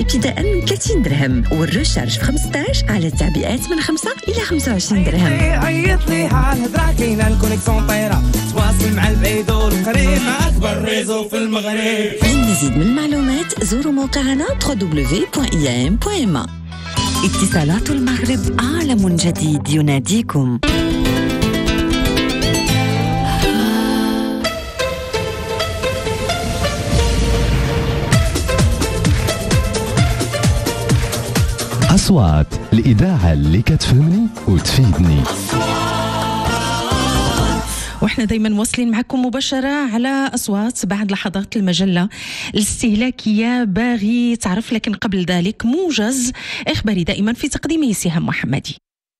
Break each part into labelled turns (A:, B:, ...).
A: ابتداء من 30 درهم، والرشارج في 15 على التعبئات من 5 إلى 25 درهم.
B: عيط لي هالهضره كاينه الكونيكسيون طايره، تواصل مع البعيد والقريب مع اكبر ريزو في المغرب.
A: للمزيد من المعلومات زوروا موقعنا www.iam.ma. اتصالات المغرب، عالم جديد يناديكم.
C: أصوات الإذاعة اللي كتفهمني وتفيدني.
D: واحنا دايما مواصلين معكم مباشرة على أصوات. بعد لحظات المجلة الاستهلاكية باغي تعرف، لكن قبل ذلك موجز إخباري دائما في تقديمه سهام محمدي.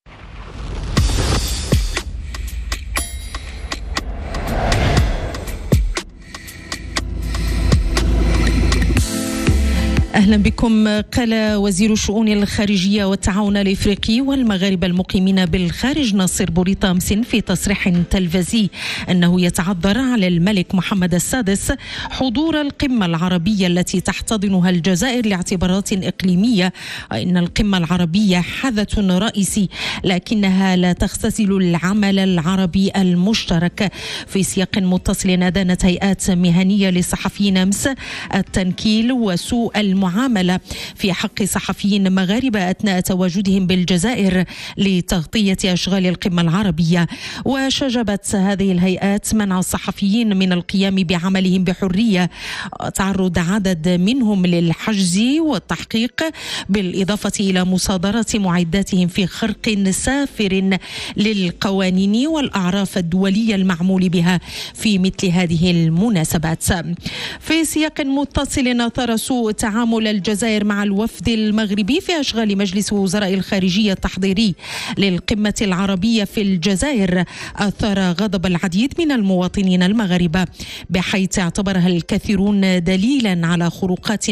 D: أهلا بكم. قال وزير الشؤون الخارجية والتعاون الإفريقي والمغاربة المقيمين بالخارج ناصر بوريطامس في تصريح تلفزي أنه يتعذر على الملك محمد السادس حضور القمة العربية التي تحتضنها الجزائر لاعتبارات إقليمية، وإن القمة العربية حدث رئيسي لكنها لا تختزل العمل العربي المشترك. في سياق متصل أدانت هيئات مهنية للصحفيين أمس التنكيل وسوء المعاملة في حق صحفيين مغاربة أثناء تواجدهم بالجزائر لتغطية أشغال القمة العربية. وشجبت هذه الهيئات منع الصحفيين من القيام بعملهم بحرية، تعرض عدد منهم للحجز والتحقيق، بالإضافة إلى مصادرة معداتهم في خرق سافر للقوانين والأعراف الدولية المعمول بها في مثل هذه المناسبات. في سياق متصل أثار سوء تعامل الجزائر مع الوفد المغربي في أشغال مجلس وزراء الخارجية التحضيري للقمة العربية في الجزائر أثار غضب العديد من المواطنين المغاربة، بحيث اعتبرها الكثيرون دليلا على خروقات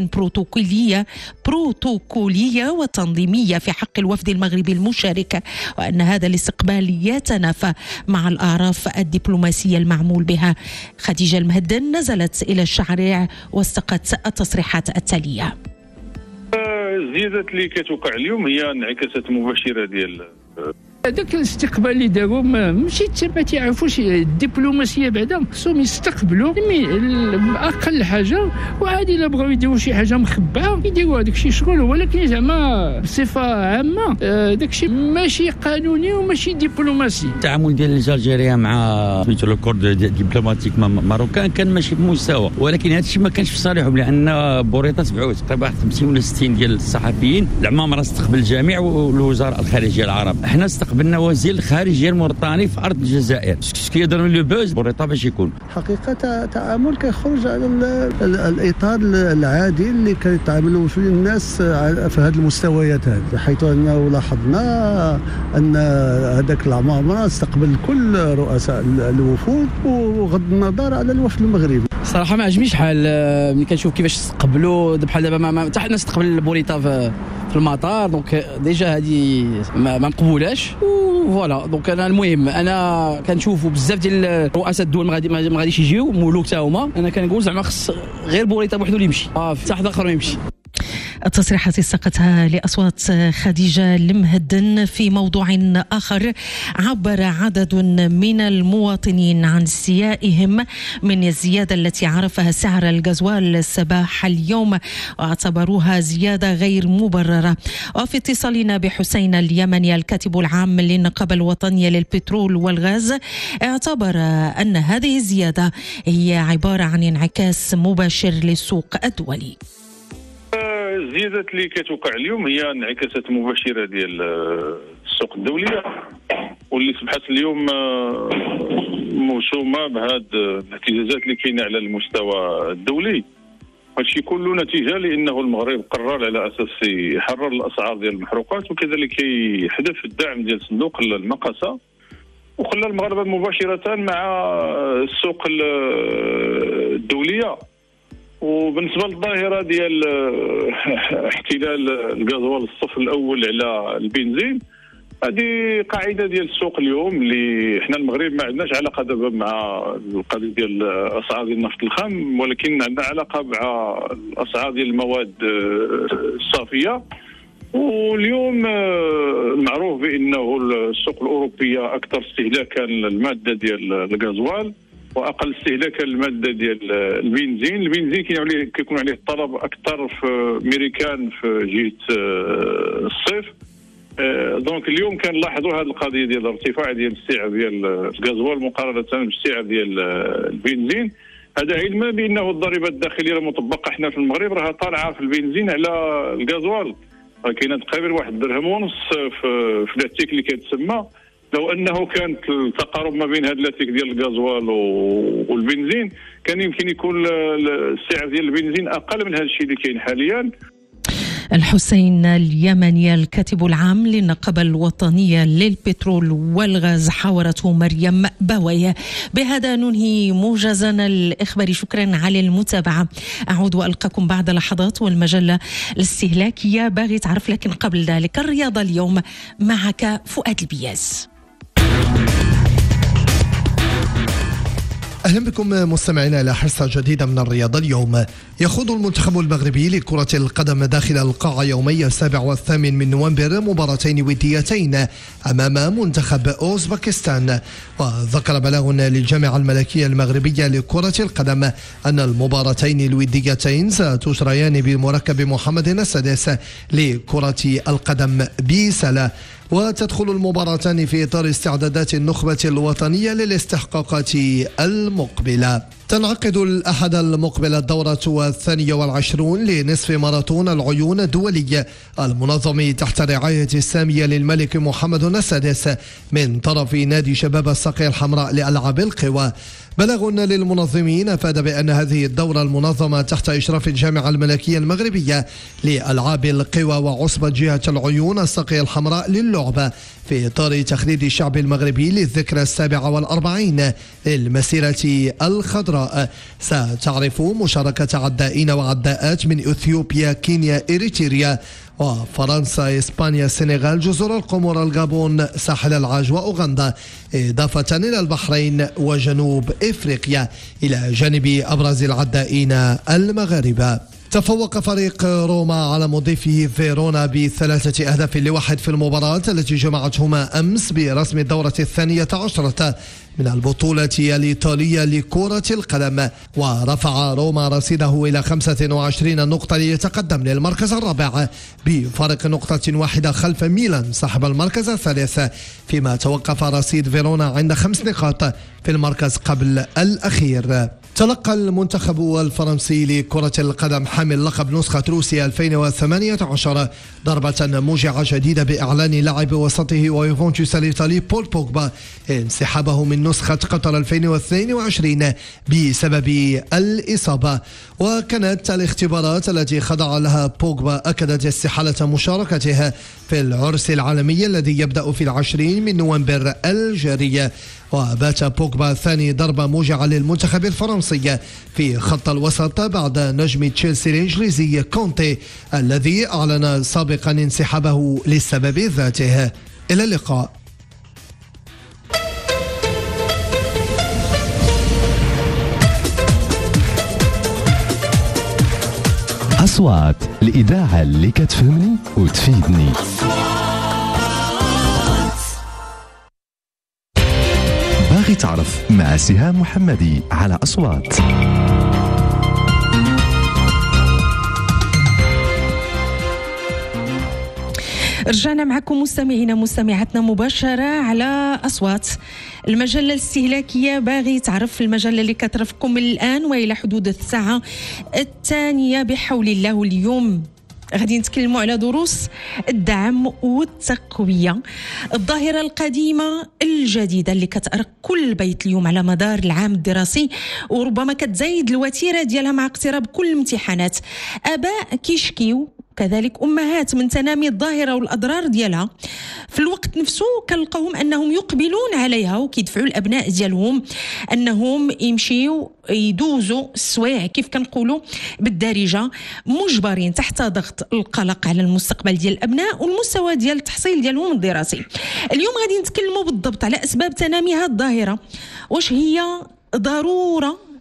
D: بروتوكولية وتنظيمية في حق الوفد المغربي المشارك، وأن هذا الاستقبال يتنافى مع الأعراف الدبلوماسية المعمول بها. خديجة المهدن نزلت إلى الشارع واستقت التصريحات التالية.
E: الزيادات اللي كتوقع اليوم هي انعكاسات مباشره ديال
F: هذاك الاستقبال اللي داروا ماشي ما تعرفوش الدبلوماسيه، بعدا خصهم يستقبلوا اقل حاجه، وعادي الا بغاو يديروا شي حاجه مخبعه يديروا هذاك الشيء شغل، ولكن زعما بصفه عامه داك الشيء ماشي قانوني وماشي دبلوماسي. التعامل ديال الجزائريه مع سميتو لو كور دبلوماتيك ماروكان كان ماشي بمستوى، ولكن هذا الشيء ما كانش في صالحهم، لان بوريطه تبعوا تقريبا 50 ولا 60 ديال الصحفيين. العمامره استقبل الجميع والوزراء الخارجيه العرب. احنا استقبلنا وزير الخارجيه الموريتاني في ارض الجزائر. كيضرب لو بوز بوريطه باش يكون
G: حقيقه تعامل كيخرج على الاطار العادي اللي كيتعاملوا فيه الناس في هذه المستويات هذه، حيث انه لاحظنا ان هذاك العمامره استقبل كل رؤساء الوفود وغض النظر على الوفد المغربي.
H: صراحه ما عجبنيش حال ملي كنشوف كيفاش استقبلوا بحال دابا حتى حنا استقبل بوريطه في المطار، دونك ديجا هذه ما مقبولاش. فوالا دونك المهم انا كنشوفوا بزاف ديال رؤساء الدول ما غاديش يجيو، ملوك حتى هما. انا كنقول زعما خص غير بوريطه بوحدو اللي يمشي، حتى حد اخر ما يمشي.
D: التصريحات استقتها لأصوات خديجة المهدن. في موضوع آخر، عبر عدد من المواطنين عن استيائهم من الزيادة التي عرفها سعر الغازوال صباح اليوم، واعتبروها زيادة غير مبررة. وفي اتصالنا بحسين اليمني الكاتب العام للنقابة الوطنية للبترول والغاز، اعتبر أن هذه الزيادة هي عبارة عن انعكاس مباشر للسوق الدولي.
E: الزيادات اللي كتوقع اليوم هي انعكاسات مباشره ديال السوق الدوليه، واللي صبحت اليوم موسومه بهذه الاهتزازات اللي كاينه على المستوى الدولي. هادشي كله نتيجه لانه المغرب قرر على اساس يحرر الاسعار ديال المحروقات، وكذلك يحذف الدعم ديال صندوق المقاصه، وخلى المغاربه مباشره مع السوق الدوليه. وبالنسبه للظاهره ديال احتلال الغازوال الصف الاول على البنزين، هذه قاعده ديال السوق اليوم، اللي احنا المغرب ما عندناش علاقه دابا مع القضيه ديال اسعار ديال النفط الخام، ولكن عندنا علاقه مع الاسعار ديال المواد الصافيه. واليوم معروف بانه السوق الاوروبيه اكثر استهلاكا للماده ديال الغازوال واقل استهلاكا للماده ديال البنزين. البنزين كيكون عليه الطلب اكثر في امريكان في جهه الصيف. دونك اليوم كنلاحظوا هذه القضيه ديال الارتفاع ديال السعر ديال الغازوال مقارنه بالسعر ديال البنزين. هذا علما بانه الضريبه الداخليه المطبقه حنا في المغرب راها طالعه في البنزين على الغازوال، كاينه تقريبا 1.5 درهم في لاتيك اللي كتسمى. لو انه كانت التقارب ما بين هاد لاتيك ديال الغازوال والبنزين كان يمكن يكون السعر ديال البنزين اقل من هذا الشيء اللي كاين حاليا.
D: الحسين اليمني الكاتب العام للنقابة الوطنية للبترول والغاز حاورته مريم باوية. بهذا ننهي موجزنا الإخباري. شكرا على المتابعة. أعود وألقاكم بعد لحظات والمجلة الاستهلاكية باغي تعرف، لكن قبل ذلك الرياضة اليوم معك فؤاد البياز.
I: أهلا بكم مستمعينا إلى حصة جديدة من الرياضة اليوم. يخوض المنتخب المغربي لكرة القدم داخل القاعة يومي 7 و8 من نوفمبر مباراتين وديتين أمام منتخب أوزبكستان. وذكر بلاغ للجامعة الملكية المغربية لكرة القدم أن المباراتين الوديتين ستجريان بمركب محمد السادس لكرة القدم بسلا، وتدخل المباراتان في إطار استعدادات النخبة الوطنية للاستحقاقات المقبلة. تنعقد الأحد المقبل الدورة 22 لنصف ماراثون العيون الدولي المنظم تحت رعاية السامية للملك محمد السادس من طرف نادي شباب الساقية الحمراء لألعاب القوى. بلاغ للمنظمين أفاد بأن هذه الدورة المنظمة تحت إشراف الجامعة الملكية المغربية لألعاب القوى وعصبة جهة العيون الساقية الحمراء للعبة في إطار تخليد الشعب المغربي للذكرى 47 للمسيرة الخضراء. ستعرف مشاركة عدائين وعداءات من إثيوبيا، كينيا، إريتريا وفرنسا، إسبانيا، السنغال، جزر القمر، الغابون، ساحل العاج وأوغندا، إضافة إلى البحرين وجنوب إفريقيا، إلى جانب أبرز العدائين المغاربة. تفوق فريق روما على مضيفه فيرونا ب3 أهداف ل1 في المباراة التي جمعتهما أمس برسم الدورة 12 من البطولة الإيطالية لكرة القدم، ورفع روما رصيده إلى 25 نقطة ليتقدم للمركز الرابع بفارق نقطة واحدة خلف ميلان صاحب المركز الثالث، فيما توقف رصيد فيرونا عند 5 نقاط في المركز قبل الأخير. تلقى المنتخب الفرنسي لكرة القدم حامل لقب نسخة روسيا 2018 ضربة موجعة جديدة بإعلان لاعب وسطه ويوفنتوس الإيطالي بول بوجبا انسحابه من نسخة قطر 2022 بسبب الإصابة. وكانت الاختبارات التي خضع لها بوجبا أكدت استحالة مشاركته في العرس العالمي الذي يبدأ في 20 من نوفمبر الجاري. وبات بوجبا ثاني ضربة موجعة للمنتخب الفرنسي في خط الوسط بعد نجم تشيلسي الإنجليزي كونتي الذي أعلن سابقا انسحابه للسبب ذاته. إلى اللقاء.
C: أصوات الإذاعة اللي كتفهمني وتفيدني. باغي تعرف مع سهام محمدي على أصوات.
D: رجعنا معكم مستمعينا مستمعاتنا مباشرة على أصوات. المجلة الاستهلاكية باغي تعرف، المجلة اللي كترفقكم الآن وإلى حدود الساعة 2 بحول الله. واليوم غادي نتكلموا على دروس الدعم والتقوية، الظاهرة القديمة الجديدة اللي كتأرق كل بيت اليوم على مدار العام الدراسي، وربما كتزايد الوتيرة ديالها مع اقتراب كل الامتحانات. آباء كيشكيو كذلك أمهات من تنامي الظاهرة والأضرار ديالها. في الوقت نفسه كنلقاهم أنهم يقبلون عليها وكيدفعوا الأبناء ديالهم أنهم يمشيوا يدوزوا السوايع كيف كنقولوا بالدارجة، مجبرين تحت ضغط القلق على المستقبل ديال الأبناء والمستوى ديال التحصيل ديالهم الدراسي. اليوم غادي نتكلموا بالضبط على أسباب تنامي هذه الظاهرة، واش هي ضرورة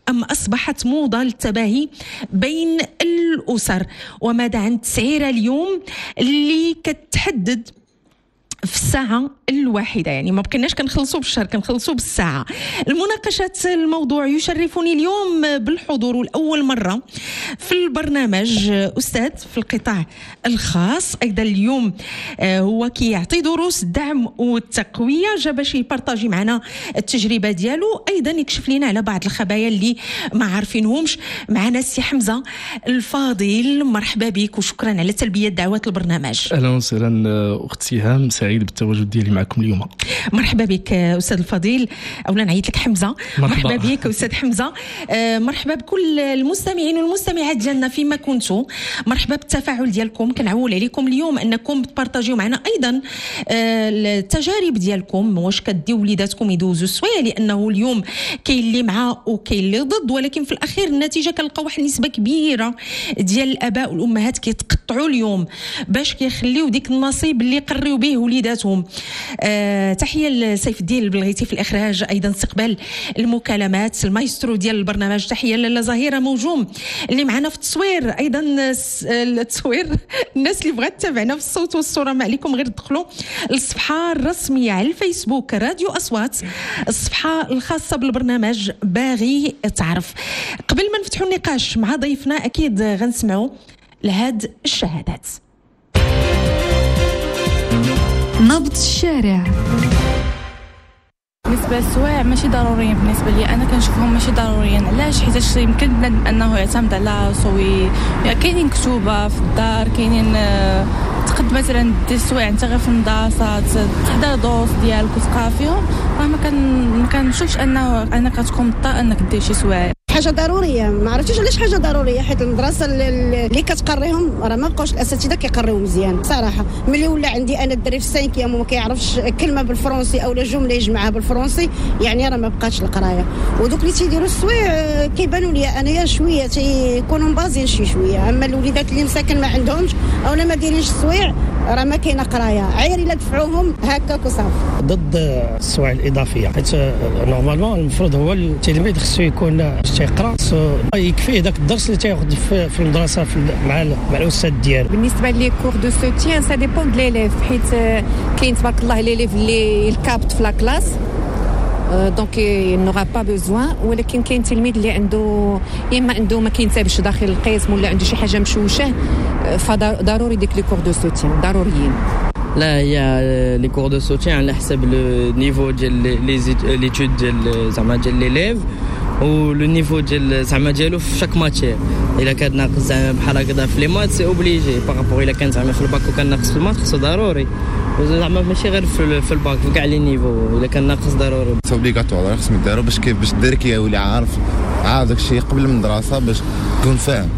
D: أم أصبحت موضة للتباهي بين الأسر؟ وماذا عن التسعيرة اليوم اللي كتحدد في الساعة الواحدة؟ يعني ما بقيناش كنخلصوا بالشهر، كنخلصوا بالساعة. المناقشة الموضوع يشرفني اليوم بالحضور والأول مرة في البرنامج أستاذ في القطاع الخاص، أيضا اليوم هو كيعطي دروس الدعم والتقوية، جا باش يبارطاجي معنا التجربة ديالو، أيضا يكشف لنا على بعض الخبايا اللي ما عارفينهمش. معنا السي حمزة الفاضل، مرحبا بك وشكرا على تلبية دعوات البرنامج.
J: أهلا وسهلا أخت سهام، سعيد بالتواجد ديالي معكم اليوم.
D: مرحبا بك أستاذ الفضيل، أولا نعيط لك حمزة. مرحبا بك أستاذ حمزة. مرحبا بكل المستمعين والمستمعات ديالنا فيما كنتوا، مرحبا بالتفاعل ديالكم. كنعول عليكم اليوم أنكم تبارطاجيو معنا أيضا التجارب ديالكم، واش كديو وليداتكم يدوزوا السوايع، لأنه اليوم كاين اللي معاه وكاين اللي ضد، ولكن في الأخير النتيجة كنلقاو واحد النسبة كبيرة ديال الآباء والأمهات كيتقطعوا اليوم باش كيخليو ديك النصيب اللي قريو به وليداتهم. تحية لسيف الدين البلغيتي في الإخراج، أيضا استقبال المكالمات المايسترو ديال البرنامج. تحية لزهيرة موجوم اللي معنا في التصوير، أيضا التصوير الناس اللي بغات تتابعنا في الصوت والصورة ما عليكم غير تدخلوا الصفحة الرسمية على الفيسبوك راديو أصوات، الصفحة الخاصة بالبرنامج باغي تعرف. قبل ما نفتحوا النقاش مع ضيفنا أكيد غنسمعوا لهاد الشهادات.
K: نبض الشارع.
L: بالنسبه للسوايع ماشي ضروريين، بالنسبه لي انا كنشوفهم ماشي ضروريين. علاش؟ حيت يمكن بنادم انه يعتمد على سوي، كاينين كتوبه في الدار، كاينين تقد مثلا دير السوايع انت غير في المدرسه تحضر دروس ديالك وتقرا فيهم، راه ما كنشوفش انك تكون مضطر انك دير شي سوايع.
M: حاجه ضروريه، ما عرفتش علاش حاجه ضروريه، حيت المدرسه اللي كتقريهم راه ما بقاوش الاساتذه كيقريو مزيان صراحه. ملي ولا عندي انا الدري في السانكيام وما كيعرفش كلمه بالفرنسي او جمله يجمعها بالفرنسي، يعني راه ما بقاتش القرايه. ودوك اللي تيديروا السوايع كيبانوا لي انايا شويه تيكونوا مبازين شويه، اما الوليدات اللي مساكن ما عندهمش او ما دايرينش السوايع راه ما كاينه قرايه، عير الا دفعوهم هكاك وصافي.
N: ضد السوايع الاضافيه، حيت نورمالمون المفروض هو التلميذ خصو يكون تيقرا، يكفيه داك الدرس اللي تياخذ في المدرسه مع الاستاذ ديالو.
O: بالنسبه لي كور دو سوتيان سا ديبون دو ليليف، حيت كاين تبارك الله ليليف اللي الكابت في لا كلاس دونك نوغا با بوزوان، ولكن كاين تلميذ اللي عنده اما عنده ما كينتبهش داخل القسم ولا عنده شي حاجه مشوشه، فضروري ديك لي كور دو سوتيان ضروريين.
H: لا، هي لي كور دو سوتيان على حسب لو نيفو ديال ليتود ديال زعما ديال ليليف و لو نيفو ديال زعما ديالو في شاك ماتير. الا كان ناقص زعما بحال هكذا في لي مات سي اوبليجي باغابور، الا كان زعما في الباك وكان ناقص في المات خصو ضروري، زعما ماشي غير في الباك، في كاع لي نيفو الا كان ناقص ضروري. سي اوبليغاتوار خصهم يداروا باش الدري كيولي عارف داكشي قبل المدرسه باش يكون فاهم.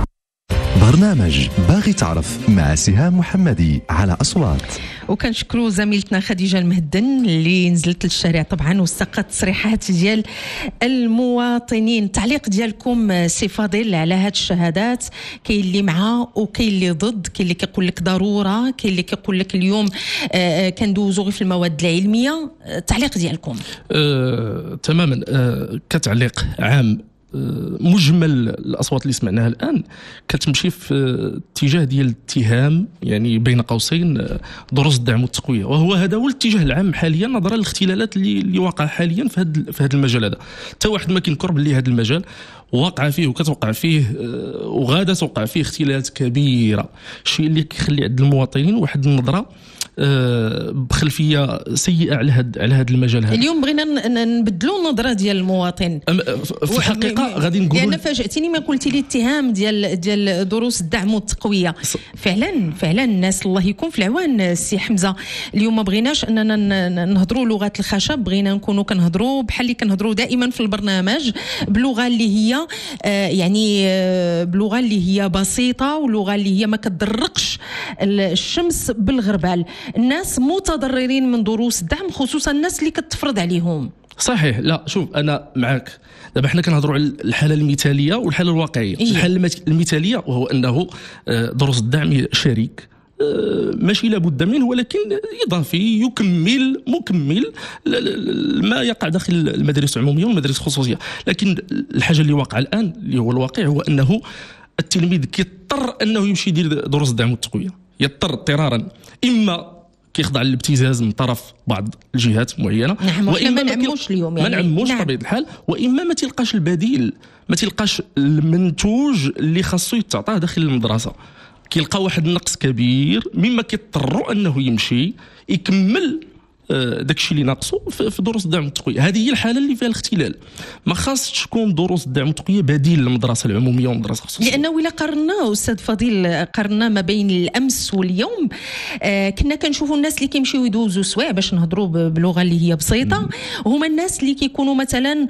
C: برنامج باغي تعرف مع سهام محمدي على أصوات.
D: وكنشكروا زميلتنا خديجة المهدن اللي نزلت للشارع طبعا وسقط تصريحات ديال المواطنين. تعليق ديالكم سي فاضل على هاد الشهادات؟ كاين اللي معاه وكاين اللي ضد، كاين اللي كيقول لك ضروره، كاين اللي كيقول لك اليوم كندوزو غير في المواد العلميه. التعليق ديالكم؟
J: تماما. كتعليق عام مجمل الاصوات اللي سمعناها الان كتمشي في اتجاه ديال الاتهام، يعني بين قوسين دروس الدعم والتقويه، وهو هذا هو الاتجاه العام حاليا نظرا للاختلالات اللي واقع حاليا في هذا المجال هذا. حتى واحد ما كينكر باللي هذا المجال واقع فيه وكتوقع فيه وغادا توقع فيه اختلالات كبيره، الشيء اللي كيخلي عند المواطنين واحد النظره بخلفيه سيئه على هذا المجال هذا. اليوم
D: بغينا نبدلوا النظره ديال المواطن.
J: في الحقيقه غادي نقولوا،
D: لان فاجاتيني ما قلتي لي اتهام ديال دروس الدعم والتقويه. فعلا الناس الله يكون في العوان. السي حمزه، اليوم ما بغيناش اننا نهضروا لغه الخشب، بغينا نكونوا كنهضروا بحال اللي كنهضروا دائما في البرنامج بلغه اللي هي يعني بلغه اللي هي بسيطه ولغه اللي هي ما كتدرقش الشمس بالغربال. الناس متضررين من دروس الدعم، خصوصا الناس اللي كتفرض عليهم.
J: صحيح. لا شوف، انا معك. دابا حنا كنهضروا على الحاله المثاليه والحاله الواقعيه. الحاله المثاليه وهو انه دروس الدعم شريك ماشي لابد منه، ولكن اضافي مكمل ما يقع داخل المدارس العموميه والمدارس الخصوصيه. لكن الحاجه اللي واقعه الان اللي هو الواقع هو انه التلميذ كيضطر انه يمشي يدير دروس الدعم والتقويه، يضطر اضطرارا، اما كيخضع للابتزاز من طرف بعض الجهات معينه،
D: نعم، واما ما نعموش اليوم
J: يعني ما نعموش بطبيعه الحال، واما ما تلقاش البديل، ما تلقاش المنتوج اللي خاصو يتعطاه داخل المدرسه، كيلقى واحد النقص كبير مما كيضطروا انه يمشي يكمل داكشي اللي ناقصو في دروس الدعم والتقويه. هذه هي الحاله اللي فيها الاختلال. ما خاصش تكون دروس الدعم والتقويه بديل للمدرسه العموميه والمدرسه الخصوصيه،
D: لانه الا قارنا استاذ فضيل، قارنا ما بين الامس واليوم، كنا كنشوفوا الناس اللي كيمشيو يدوزوا سوايع باش نهضروا بلغه اللي هي بسيطه، هما الناس اللي كيكونوا مثلا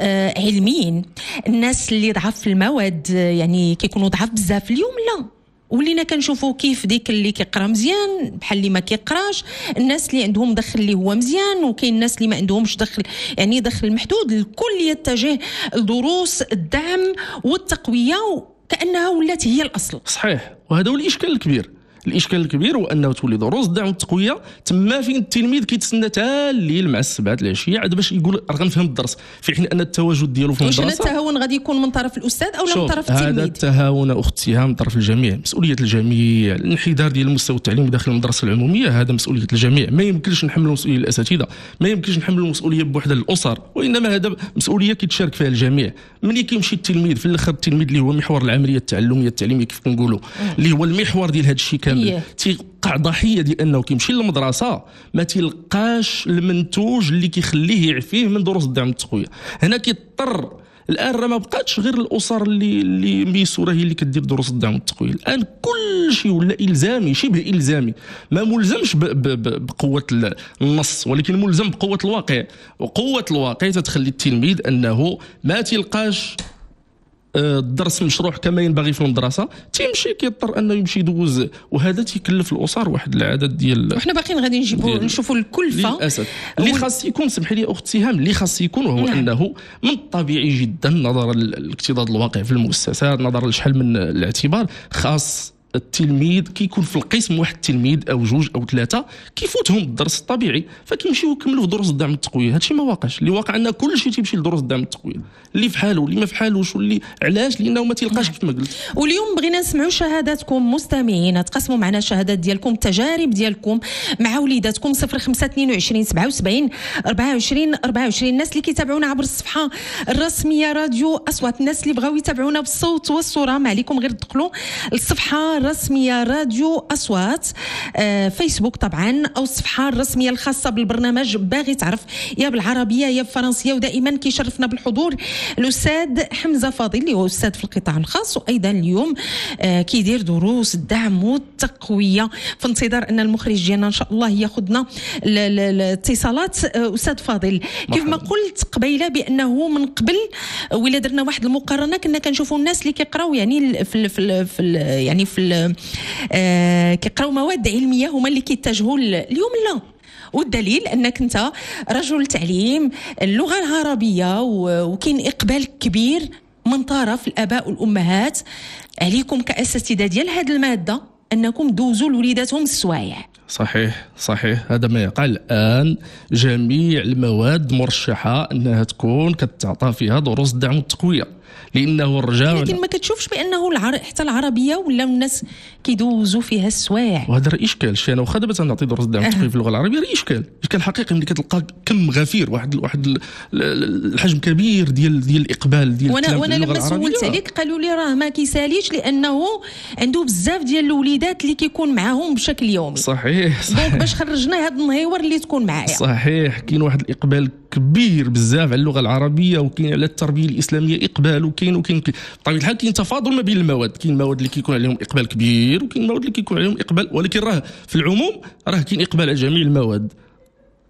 D: علميين، الناس اللي ضعاف في المواد، يعني كيكونوا ضعاف بزاف. اليوم لا، ولينا كنشوفوا كيف ديك اللي كيقرا مزيان بحال اللي ما كيقراش، الناس اللي عندهم دخل اللي هو مزيان، وكاين الناس اللي ما عندهمش دخل، يعني دخل محدود. الكل يتجه لدروس الدعم والتقويه كانها ولات هي الاصل.
J: صحيح، وهذا هو الاشكال الكبير. الاشكال الكبير هو انه تولي دروس الدعم والتقويه تما فين التلميذ كيتسنى حتى الليل مع السبعة العشيه عاد باش يقول راه غنفهم الدرس، في حين ان التواجد ديالو في المدرسه.
D: واش التهاون غادي يكون من طرف الاستاذ او من طرف التلميذ؟
J: هذا التهاون اختها من طرف الجميع، مسؤوليه الجميع. الانحدار ديال المستوى التعليمي داخل المدرسه العموميه هذا مسؤوليه الجميع، ما يمكنش نحملوا مسؤوليه الاساتذه، ما يمكنش نحملوا المسؤوليه بوحده الاسر، وانما هذا مسؤوليه كيتشارك فيها الجميع. ملي كيمشي التلميذ في الاخر، التلميذ اللي هو محور العمليه التعلميه كيف كنقولوا، اللي هو المحور ديال هذا الشيء كامل، قاع ضحيه ديال انه كيمشي للمدرسه ما تلقاش المنتوج اللي كيخليه يعفيه من دروس الدعم والتقويه. هنا كيضطر الان، راه ما بقاتش غير الاسر اللي ميسوره هي اللي كدير دروس الدعم والتقويه، الان كل شيء ولا الزامي، شبه الزامي، ما ملزمش بقوه النص، ولكن ملزم بقوه الواقع. وقوه الواقع تتخلي التلميذ انه ما تلقاش الدرس مشروع كما ينبغي في المدرسه، تيمشي كيضطر انه يمشي يدوز، وهذا تيكلف الاسر واحد العدد ديال.
D: وحنا باقيين غادي نشوفوا الكلفه
J: للاسف اللي خاص يكون، سمحي لي اخت سهام، اللي خاص يكون وهو انه من الطبيعي جدا نظرا للاكتظاظ الواقع في المؤسسات، نظرا لشحال من الاعتبار، خاص التلميذ كيكون في القسم واحد التلميذ او جوج او ثلاثه كيفوتهم الدرس الطبيعي، فكيمشيو يكملوا في دروس الدعم والتقويه. هادشي ما واقعش. اللي واقع ان كل شيء تيمشي لدروس الدعم والتقويه، اللي في حاله واللي ما في حالوش، واللي علاش؟ لانه ما تلقاش كيف ما قلت.
D: واليوم بغينا نسمعوا شهاداتكم مستمعين، تقسموا معنا الشهادات ديالكم، التجارب ديالكم مع وليداتكم. 0522 77 24 24. الناس اللي كيتابعونا عبر الصفحه الرسميه راديو اصوات، الناس اللي بغاو يتابعونا بالصوت والصوره، ما عليكم غير تدخلوا الصفحه الرسميه راديو اصوات فيسبوك طبعا، او الصفحه الرسميه الخاصه بالبرنامج باغي تعرف، يا بالعربيه يا بالفرنسيه. ودائما كيشرفنا بالحضور الاستاذ حمزه فاضل اللي هو استاذ في القطاع الخاص، وايضا اليوم كيدير دروس الدعم والتقويه. في انتظار ان المخرج ديالنا ان شاء الله ياخذنا الاتصالات. استاذ فاضل، كيف ما قلت قبيله بانه من قبل ولا درنا واحد المقارنه، كنا كنشوفوا الناس اللي كيقراو يعني في كيقراو مواد علميه هما اللي كيتجهوا اليوم لا. والدليل انك انت رجل تعليم اللغه العربيه، وكاين اقبال كبير من طرف الاباء والامهات عليكم كاساتذه ديال هذه الماده انكم دوزوا لوليداتهم السوايع.
J: صحيح هذا ما يقع الان. جميع المواد مرشحه انها تكون كتعطى فيها دروس الدعم والتقويه، لانه الرجال،
D: لكن ما كتشوفش بانه حتى العربيه ولا الناس كيدوزوا فيها السوايع.
J: وهذا راه اشكال. شي انا واخا دابا تنعطي دروس الدعم والتقويه في اللغه العربيه، راه اشكال حقيقي. ملي كتلقى كم غفير، واحد الحجم كبير ديال الاقبال ديال
D: وانا لما سولت عليك قالوا لي راه ما كيساليش لانه عنده بزاف ديال الوليدات اللي كيكون معاهم بشكل يومي.
J: صحيح.
D: دونك باش خرجنا هذا النهيور اللي تكون معايا.
J: صحيح، كاين واحد الاقبال كبير بزاف على اللغه العربيه، وكاين على التربيه الاسلاميه اقبال، وكاين بطبيعه الحال كاين تفاضل ما بين المواد. كاين المواد اللي كيكون عليهم اقبال كبير، وكاين المواد اللي كيكون عليهم اقبال، ولكن راه في العموم راه كاين اقبال على جميع المواد.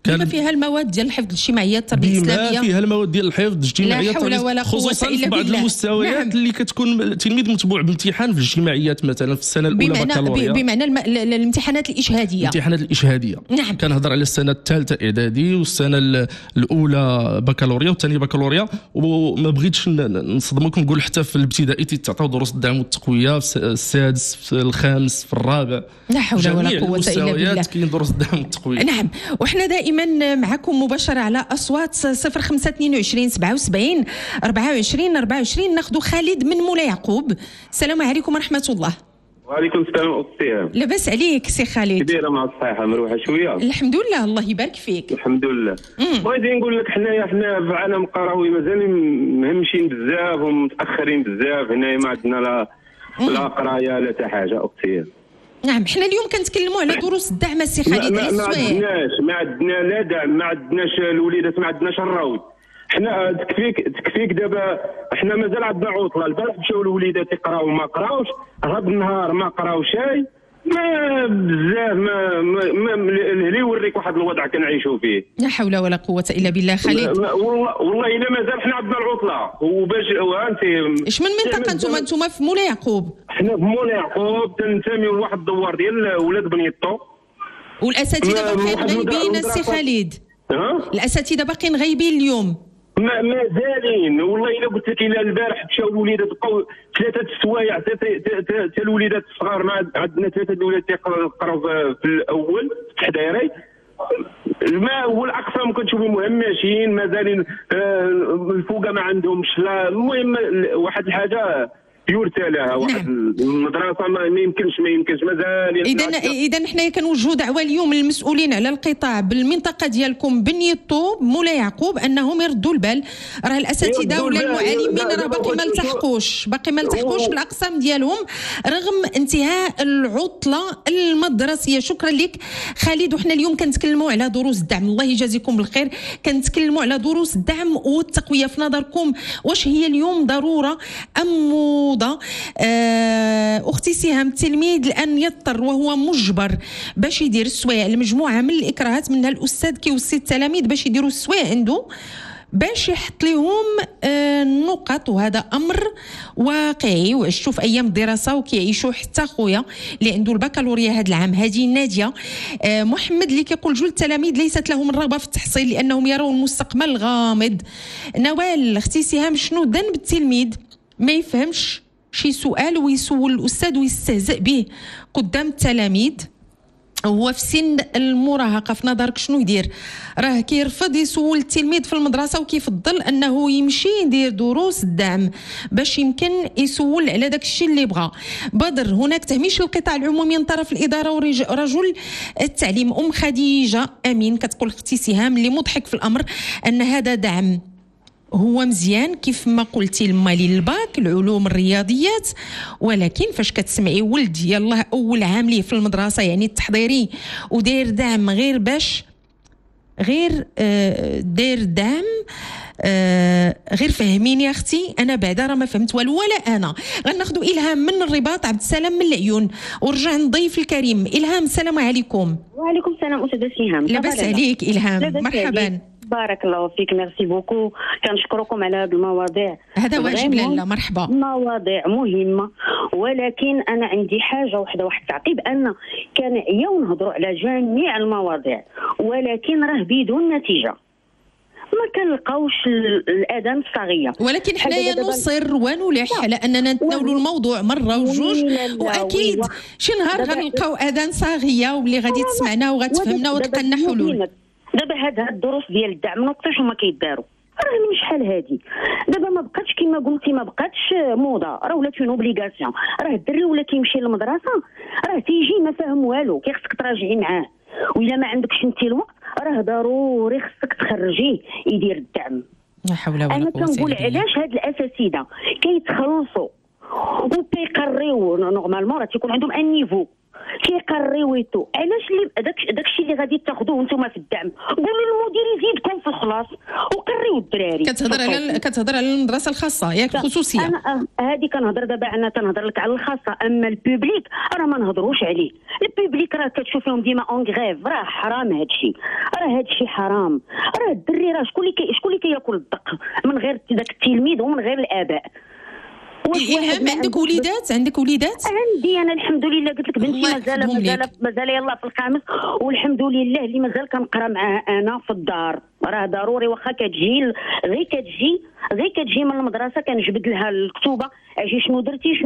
D: بما فيها المواد ديال الحفظ الاجتماعيه التربيه الاسلاميه،
J: فيها المواد ديال الحفظ الاجتماعيه
D: خصوصا
J: في بعض المستويات اللي كتكون التلميذ متبوع بامتحان في الاجتماعيات مثلا في السنه الاولى بكالوريا،
D: بمعنى الامتحانات الاشهاديه.
J: نعم. كنهضر على السنه الثالثه اعدادي والسنه الاولى بكالوريا والثانيه بكالوريا، وما بغيتش نصدمكم نقول حتى في الابتدائي تيعطيو دروس الدعم والتقويه، في السادس في الخامس في الرابع.
D: لا حول ولا قوه الا بالله.
J: كاين دروس الدعم والتقويه.
D: نعم. وحنا دائما معكم مباشره على اصوات 0522 77 24 24. ناخذ خالد من مولا يعقوب. السلام عليكم ورحمه الله.
P: وعليكم السلام اختي.
D: لاباس عليك سي خالد؟
P: كبيره مع الصحه، مروحه شويه
D: الحمد لله. الله يبارك فيك.
P: الحمد لله. بغيت نقول لك حنا في عالم قروي مازال مهمشين بزاف ومتاخرين بزاف. هنايا ما عندنا لا قرايه لا حتى حاجه اختي.
D: نعم. حنا اليوم كنتكلموا على دروس الدعم السي خالد.
P: ما عندنا لا دعم، ما عندناش الوليدات، ما عندناش الروض. حنا تكفيك دابا حنا مازال عندنا عطله. البارح مشاو الوليدات يقراو ما قراوش، هذا النهار ما قراو شيء، ما بزاف ما اللي يوريك واحد الوضع كنعيشوا فيه.
D: لا حول ولا قوه الا بالله خالد.
P: والله الا مازال حنا عندنا العطله. وباش انت
D: اش من منطقه انتم في مولا يعقوب؟
P: حنا في مولا يعقوب تنتميو لواحد الدوار ديال ولاد بنيطو.
D: والاساتذه باقيين غايبين السي خالد؟ الاساتذه باقيين غايبين اليوم؟
P: مازالين. والله الا قلت لك الى البارح مشاو الوليدات بقاو 3 السوايع حتى الوليدات الصغار. ما عندنا 3 الوليدات يقراو في الاول في الحضيري. ما هو الاقسام كنشوفوا مهمشين مازالين. الفوقه ما عندهمش. المهم واحد الحاجه يرثى لها واحد المدرسه ما يمكنش مازال.
D: اذا حنايا كنوجهوا دعوه اليوم للمسؤولين على القطاع بالمنطقه ديالكم بنيطو مولا يعقوب انهم يردوا البال. راه الاساتذه ولا المعلمين راه باقي ما التحقوش في الاقسام ديالهم رغم انتهاء العطله المدرسيه. شكرا لك خالد. وحنا اليوم كنتكلموا على دروس الدعم. الله يجازيكم بالخير. كنتكلموا على دروس الدعم والتقويه. في نظركم واش هي اليوم ضروره ام أختي سهام؟ التلميذ الآن يضطر وهو مجبر باش يدير السوايع المجموعة من الإكراهات منها الأستاذ كيوصي التلاميذ باش يديروا السوايع عنده باش يحط لهم النقط، وهذا أمر واقعي وعشتوا في أيام الدراسة وكيعيشوا حتى خويا اللي عنده البكالوريا هذا العام. هذه نادية محمد اللي كيقول جل التلاميذ ليست لهم الرغبة في التحصيل لأنهم يرون المستقبل غامض. نوال أختي سهام، شنو ذنب التلميذ ما يفهمش شي سؤال ويسول الأستاذ ويستهزئ به قدام التلاميذ؟ هو في سن المراهقة في نظرك شنو يدير؟ راه كيرفض يسول التلميذ في المدرسة وكيفضل أنه يمشي يدير دروس الدعم باش يمكن يسول على داك الشيء اللي بغى. بدر، هناك تهميش للقطاع العمومي من طرف الإدارة ورجل التعليم. أم خديجة أمين كتقول اختي سهام اللي مضحك في الأمر أن هذا دعم هو مزيان كيف ما قلتي المالي الباك العلوم الرياضيات، ولكن فاش كتسمعي ولد يلاه اول عام ليه في المدرسه يعني التحضيري وداير دعم غير داير دعم غير فهميني يا اختي. انا بعدا راه ما فهمت والو ولا انا. غناخذوا الهام من الرباط. عبد السلام من العيون ورجع نضيف الكريم. الهام السلام عليكم.
Q: وعليكم السلام استاذه سهام.
D: لاباس عليك الهام؟ مرحبا.
Q: بارك الله فيك. ميرسي بوكو. كنشكركم على هذه المواضيع.
D: هذا واجب لاله. مرحبا.
Q: مواضيع مهمه، ولكن انا عندي حاجه واحده، واحد التعقيب، ان كنعياو نهضروا على جميع المواضيع ولكن راه بدون نتيجه. ما كنلقاوش الاذان الصاغيه،
D: ولكن حنايا نصر ونلح على اننا نتناولوا الموضوع مره وجوج، واكيد شي نهار غنلقاو اذان صاغيه واللي غادي تسمعنا وغتفهمنا وتلقى لنا حلول.
Q: دابا هاد الدروس ديال الدعم نوقفوش وما كيداروا. راه من شحال هادي دابا ما بقاتش كما قلتي، ما بقاتش موضه، راه ولات اون اوبليغاسيون. راه الدري ولا كيمشي للمدرسه راه تيجي ما فاهم والو، كيخصك تراجعي معاه، وإلا ما عندكش انت الوقت راه ضروري خصك تخرجيه يدير الدعم.
D: لا حول ولا قوه.
Q: انا كنقول علاش هاد الاساتذه كيتخلصوا وكيقريو نورمالمون راه تيكون عندهم ان نيفو كيقريو يتو. علاش اللي داكشي اللي غادي تاخذوه نتوما في الدعم قولوا للمدير يزيدكم في الخلاص وقريو الدراري.
D: كتهضر على المدرسه الخاصه ياك الخصوصيه؟
Q: انا هذه كنهضر دابا، انا تنهضر لك على الخاصه. اما البوبليك راه ما نهضروش عليه. البوبليك راه كتشوف لهم ديما اون غريف، راه حرام هادشي، راه هادشي حرام. راه الدري راه شكون اللي كياكل الدق من غير داك التلميذ ومن غير الاباء.
D: إلهام عندك وليدات؟
Q: عندي انا الحمد لله. قلت لك بنتي مازال يلاه في الخامس، والحمد لله اللي مازال كنقرا معاه انا في الدار. راه ضروري واخا كتجي من المدرسه كنجبد لها الكتوبه، اجي شنو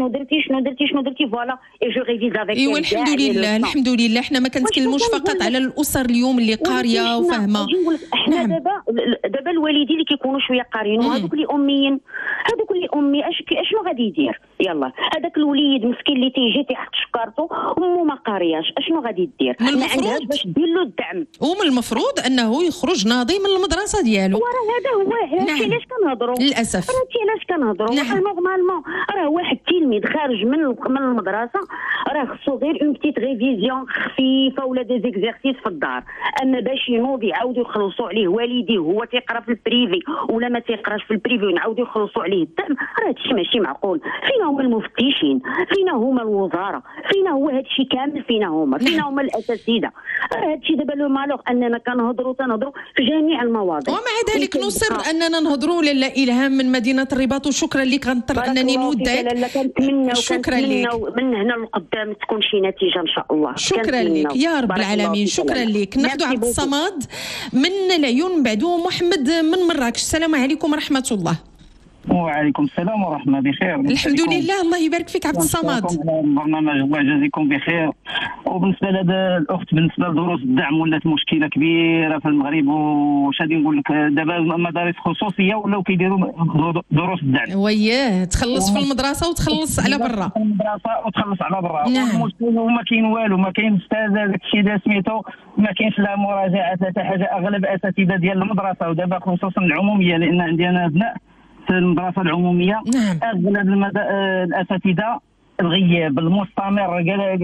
Q: درتي فوالا اي جو ريفيز افيك.
D: ايوا الحمد لله حنا ما كنتكلموش فقط على الاسر اليوم اللي قاريه وفاهمه.
Q: حنا دابا الوالدين اللي كيكونوا شويه قاريين وهذوك اللي اميين، هذوك اللي امي اشنو غادي يدير؟ يلا هذاك الوليد مسكين اللي تيجي تيحط شكارته امه ما قارياش، اشنو غادي دير؟ ما عندهاش باش دير له الدعم.
D: ومن المفروض انه يخرج ناضي من المدرسه ديالو.
Q: وراه هذا هو علاش كنهضروا
D: للاسف.
Q: علاش كنهضروا نورمالمون راه واحد تلميذ خارج من المدرسه راه خصو غير اون بتيت ريفيزيون خفيفه ولا دي زيكزارسيس في الدار. اما باش ينوض يعاودوا يخلصوا عليه والديه هو تيقرا في البريفي ولا ما تيقراش في البريفي ونعاودوا يخلصوا عليه الدعم، راه هادشي ماشي معقول. فينا هما المفتشين؟ فينا هما الوزاره؟ فينا هو هادشي كامل؟ فينا هما الاساتذه؟ راه هادشي دابا لو مالوغ اننا تنهضروا في جميع المواضيع.
D: ومع ذلك نصر اننا نهضروا لاله الهام من مدينه الرباط، وشكرا لك. غنضطر انني نودعك.
Q: شكرا لك. من هنا لقدام تكون شي نتيجه ان شاء الله.
D: شكرا لك يا رب العالمين. شكرا لك. ناخذ عبد الصمد من العيون بعدو محمد من مراكش. السلام عليكم ورحمه الله.
R: وعليكم السلام ورحمة بخير.
D: الحمد لله الله يبارك فيك عبد الصمد.
R: البرنامج الله يجازيكم بخير. وبالنسبة لهذا الأخت بالنسبة لدروس الدعم ولات مشكلة كبيرة في المغرب، وش غادي نقول لك دابا مدارس خصوصية ولاو كيديروا دروس الدعم.
D: وياه تخلص في المدرسة وتخلص على برا.
R: المدرسة وتخلص على برا. المشكلة وما كاين والو، ما كاين أستاذ داك الشيء اللي سميتو ما كاينش لا مراجعة حتى حاجة. أغلب الأساتذة ديال المدرسة ودابا خصوصا العمومية لأن عندي أنا أبناء في المدرسة العمومية. أغلب الأساتذة الغياب المستمر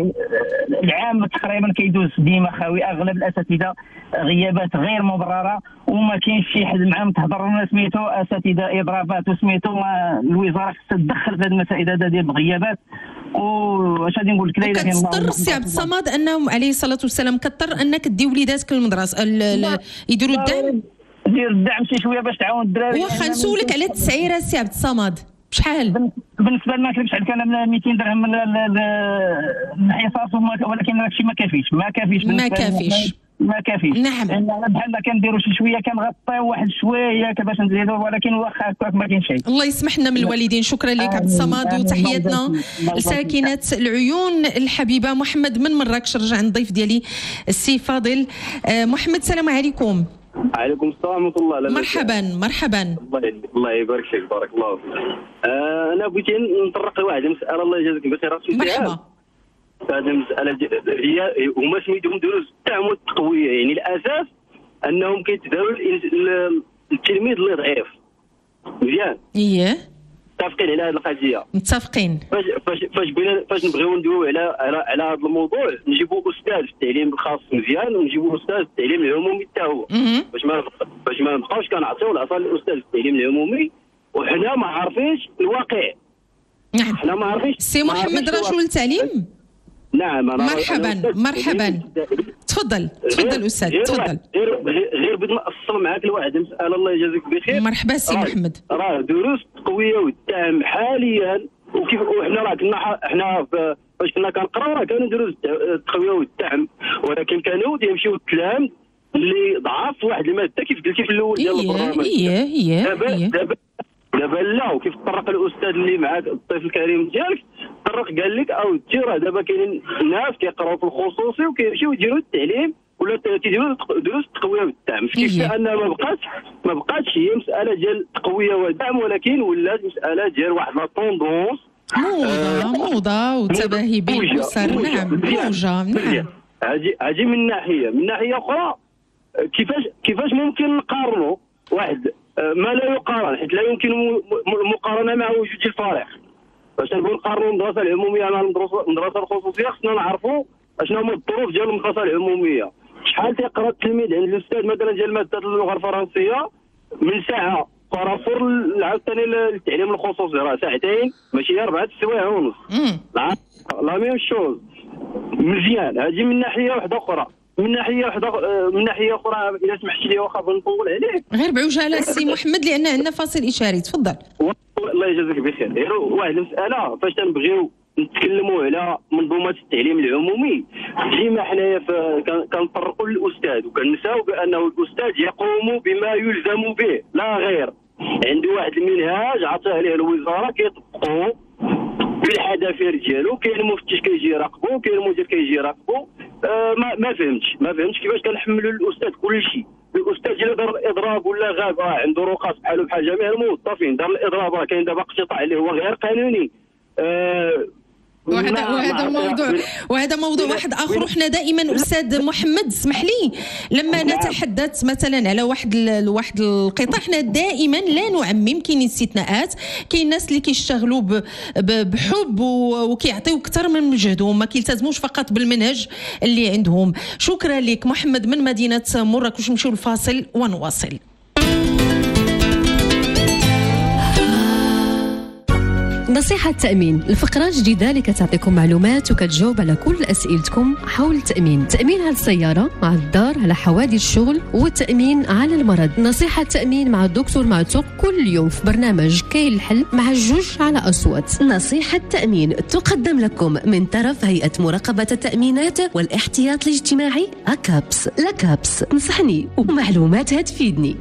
R: العام تقريبا كيدوز ديما خاوي. أغلب الأساتذة غيابات غير مبررة وما كاينش شي حد معاهم تهضر لنا سميتو أساتذة إضرابات وسميتو. الوزارة خصها تدخل في هذه المسائل هذه ديال الغيابات. واش غادي نقول لك ليلى
D: كتضطر السي عبد الصمد انهم عليه الصلاة والسلام كضطر انك دي وليداتك للمدرسة يديروا الدعم.
R: دير الدعم شي شويه باش تعاون الدراري.
D: واخا نسولك على التسعيره السي عبد الصمد بشحال؟
R: بالنسبه لنا ما نكذبش عليك انا 200 درهم من الحصص ولكن هادشي ما كافيش.
D: نعم.
R: بحال كنديروا شي شويه كنغطيو واحد شويه باش نزيدوا ولكن واخا هكاك ما كاين شيء.
D: الله يسمح لنا من الوالدين. شكرا لك عبد الصمد وتحياتنا لساكنه العيون الحبيبه. محمد من مراكش رجع عند الضيف ديالي السي فاضل. محمد السلام عليكم.
S: عليكم السلام ورحمة الله.
D: مرحبا.
S: الله يبارك فيك بارك الله فيك. أنا بغيت نطرق لواحد المسألة الله يجازيك بخير.
D: مرحبا.
S: هذه المسألة هي هما سميتهم دروس الدعم والتقوية. يعني الأساس أنهم كيتداولوا التلميذ اللي ضعيف مزيان.
D: إيه
S: متفقين على هذه القضيه.
D: متفقين.
S: فاش نبغيو ندويو على هذا الموضوع نجيبوا استاذ في التعليم الخاص مزيان ونجيبوا استاذ في التعليم العمومي حتى هو باش ما نبقاوش كنعطيو العصا للاستاذ في التعليم العمومي وحنا ما عارفينش الواقع.
D: نعم.
S: حنا ما عارفينش.
D: سي محمد رجل التعليم.
S: نعم أنا
D: مرحبا. تفضل استاذ تفضل.
S: غير بغيت نأصل معاك لواحد المسألة الله يجازيك بخير.
D: مرحبا سي محمد.
S: راه دروس التقوية والدعم حاليا وكيف وحنا راه كنا حنا فاش كنا كنقراو راه كانوا دروس التقوية والدعم ولكن كانوا يمشيو التلام اللي ضعاف واحد المادة كيف قلتي في الأول ديال البرنامج. دابا لا وكيف تطرق الاستاذ اللي معاك الضيف الكريم ديالك طرق قال لك او راه دابا كاينين ناس كيقراو في الخصوصي وكيمشيو يديروا التعليم ولا تيديروا دروس التقويه والدعم. كيف ان ما بقاتش هي مساله ديال التقويه والدعم ولكن ولات مساله ديال واحد لا طوندونس
D: موضه وتباهي بين الاسر. نعم موجه. نعم
S: هذه من ناحيه اخرى كيفاش ممكن نقارنوا واحد ما لا يقارن حيث لا يمكن المقارنه مع وجود الفارق. باش نقول نقارنوا المدرسه العموميه مع المدرسه الخصوصيه خصنا نعرفوا اشنو هما الظروف ديال المدرسه العموميه. شحال تيقرا التلميذ عند الاستاذ مثلا ديال ماده اللغه الفرنسيه من ساعه بارافور عاوتاني التعليم الخصوصي راه ساعتين ماشي 4 سوايع ونص. لا ميم شوز. مزيان هذه من ناحيه واحده اخرى. من ناحيه اخرى اذا سمحتي لي واخا نطول عليك
D: غير بعجاله السي محمد لان عندنا فاصل اشاري. تفضل.
S: الله يجازيك بخير. غير واحد المساله فاش تنبغيو نتكلموا على منظومه التعليم العمومي ديما حنايا كنفرقوا الاستاذ وكنساو بانه الاستاذ يقوم بما يلزم به لا غير. عنده واحد المنهاج عطاه عليه الوزاره كيطبقوا بالحذافير ديالو. كاين المفتش كيجي يراقبو، كاين المدير كيجي يراقبو. ما فهمتش كيفاش كنحملوا للاستاذ كل شيء. الاستاذ الا دار الاضراب ولا غاب عنده رخص بحال جميع الموظفين. دار الاضراب راه كاين دابا اقتطاع اللي هو غير قانوني.
D: وهذا موضوع واحد اخر. وحنا دائما استاذ محمد اسمح لي لما نتحدث مثلا على واحد القطاع حنا دائما لا نعمم. كاين استثناءات، كاين ناس اللي كيشتغلوا بحب وكيعطيو اكثر من مجهدهم، ما كيلتزموش فقط بالمنهج اللي عندهم. شكرا لك محمد من مدينه مراكش. نمشيو الفاصل ونواصل.
T: نصيحة تأمين، الفقرة الجديدة اللي كتعطيكم معلومات وكتجاوب على كل أسئلتكم حول التأمين. تأمين على السيارة، على الدار، على حوادث الشغل، والتأمين على المرض. نصيحة تأمين مع الدكتور معتوق كل يوم في برنامج كاين الحل مع الجوج على أصوات.
U: نصيحة تأمين تقدم لكم من طرف هيئة مراقبة التأمينات والاحتياط الاجتماعي أكابس. لكابس نصحني ومعلوماتها تفيدني.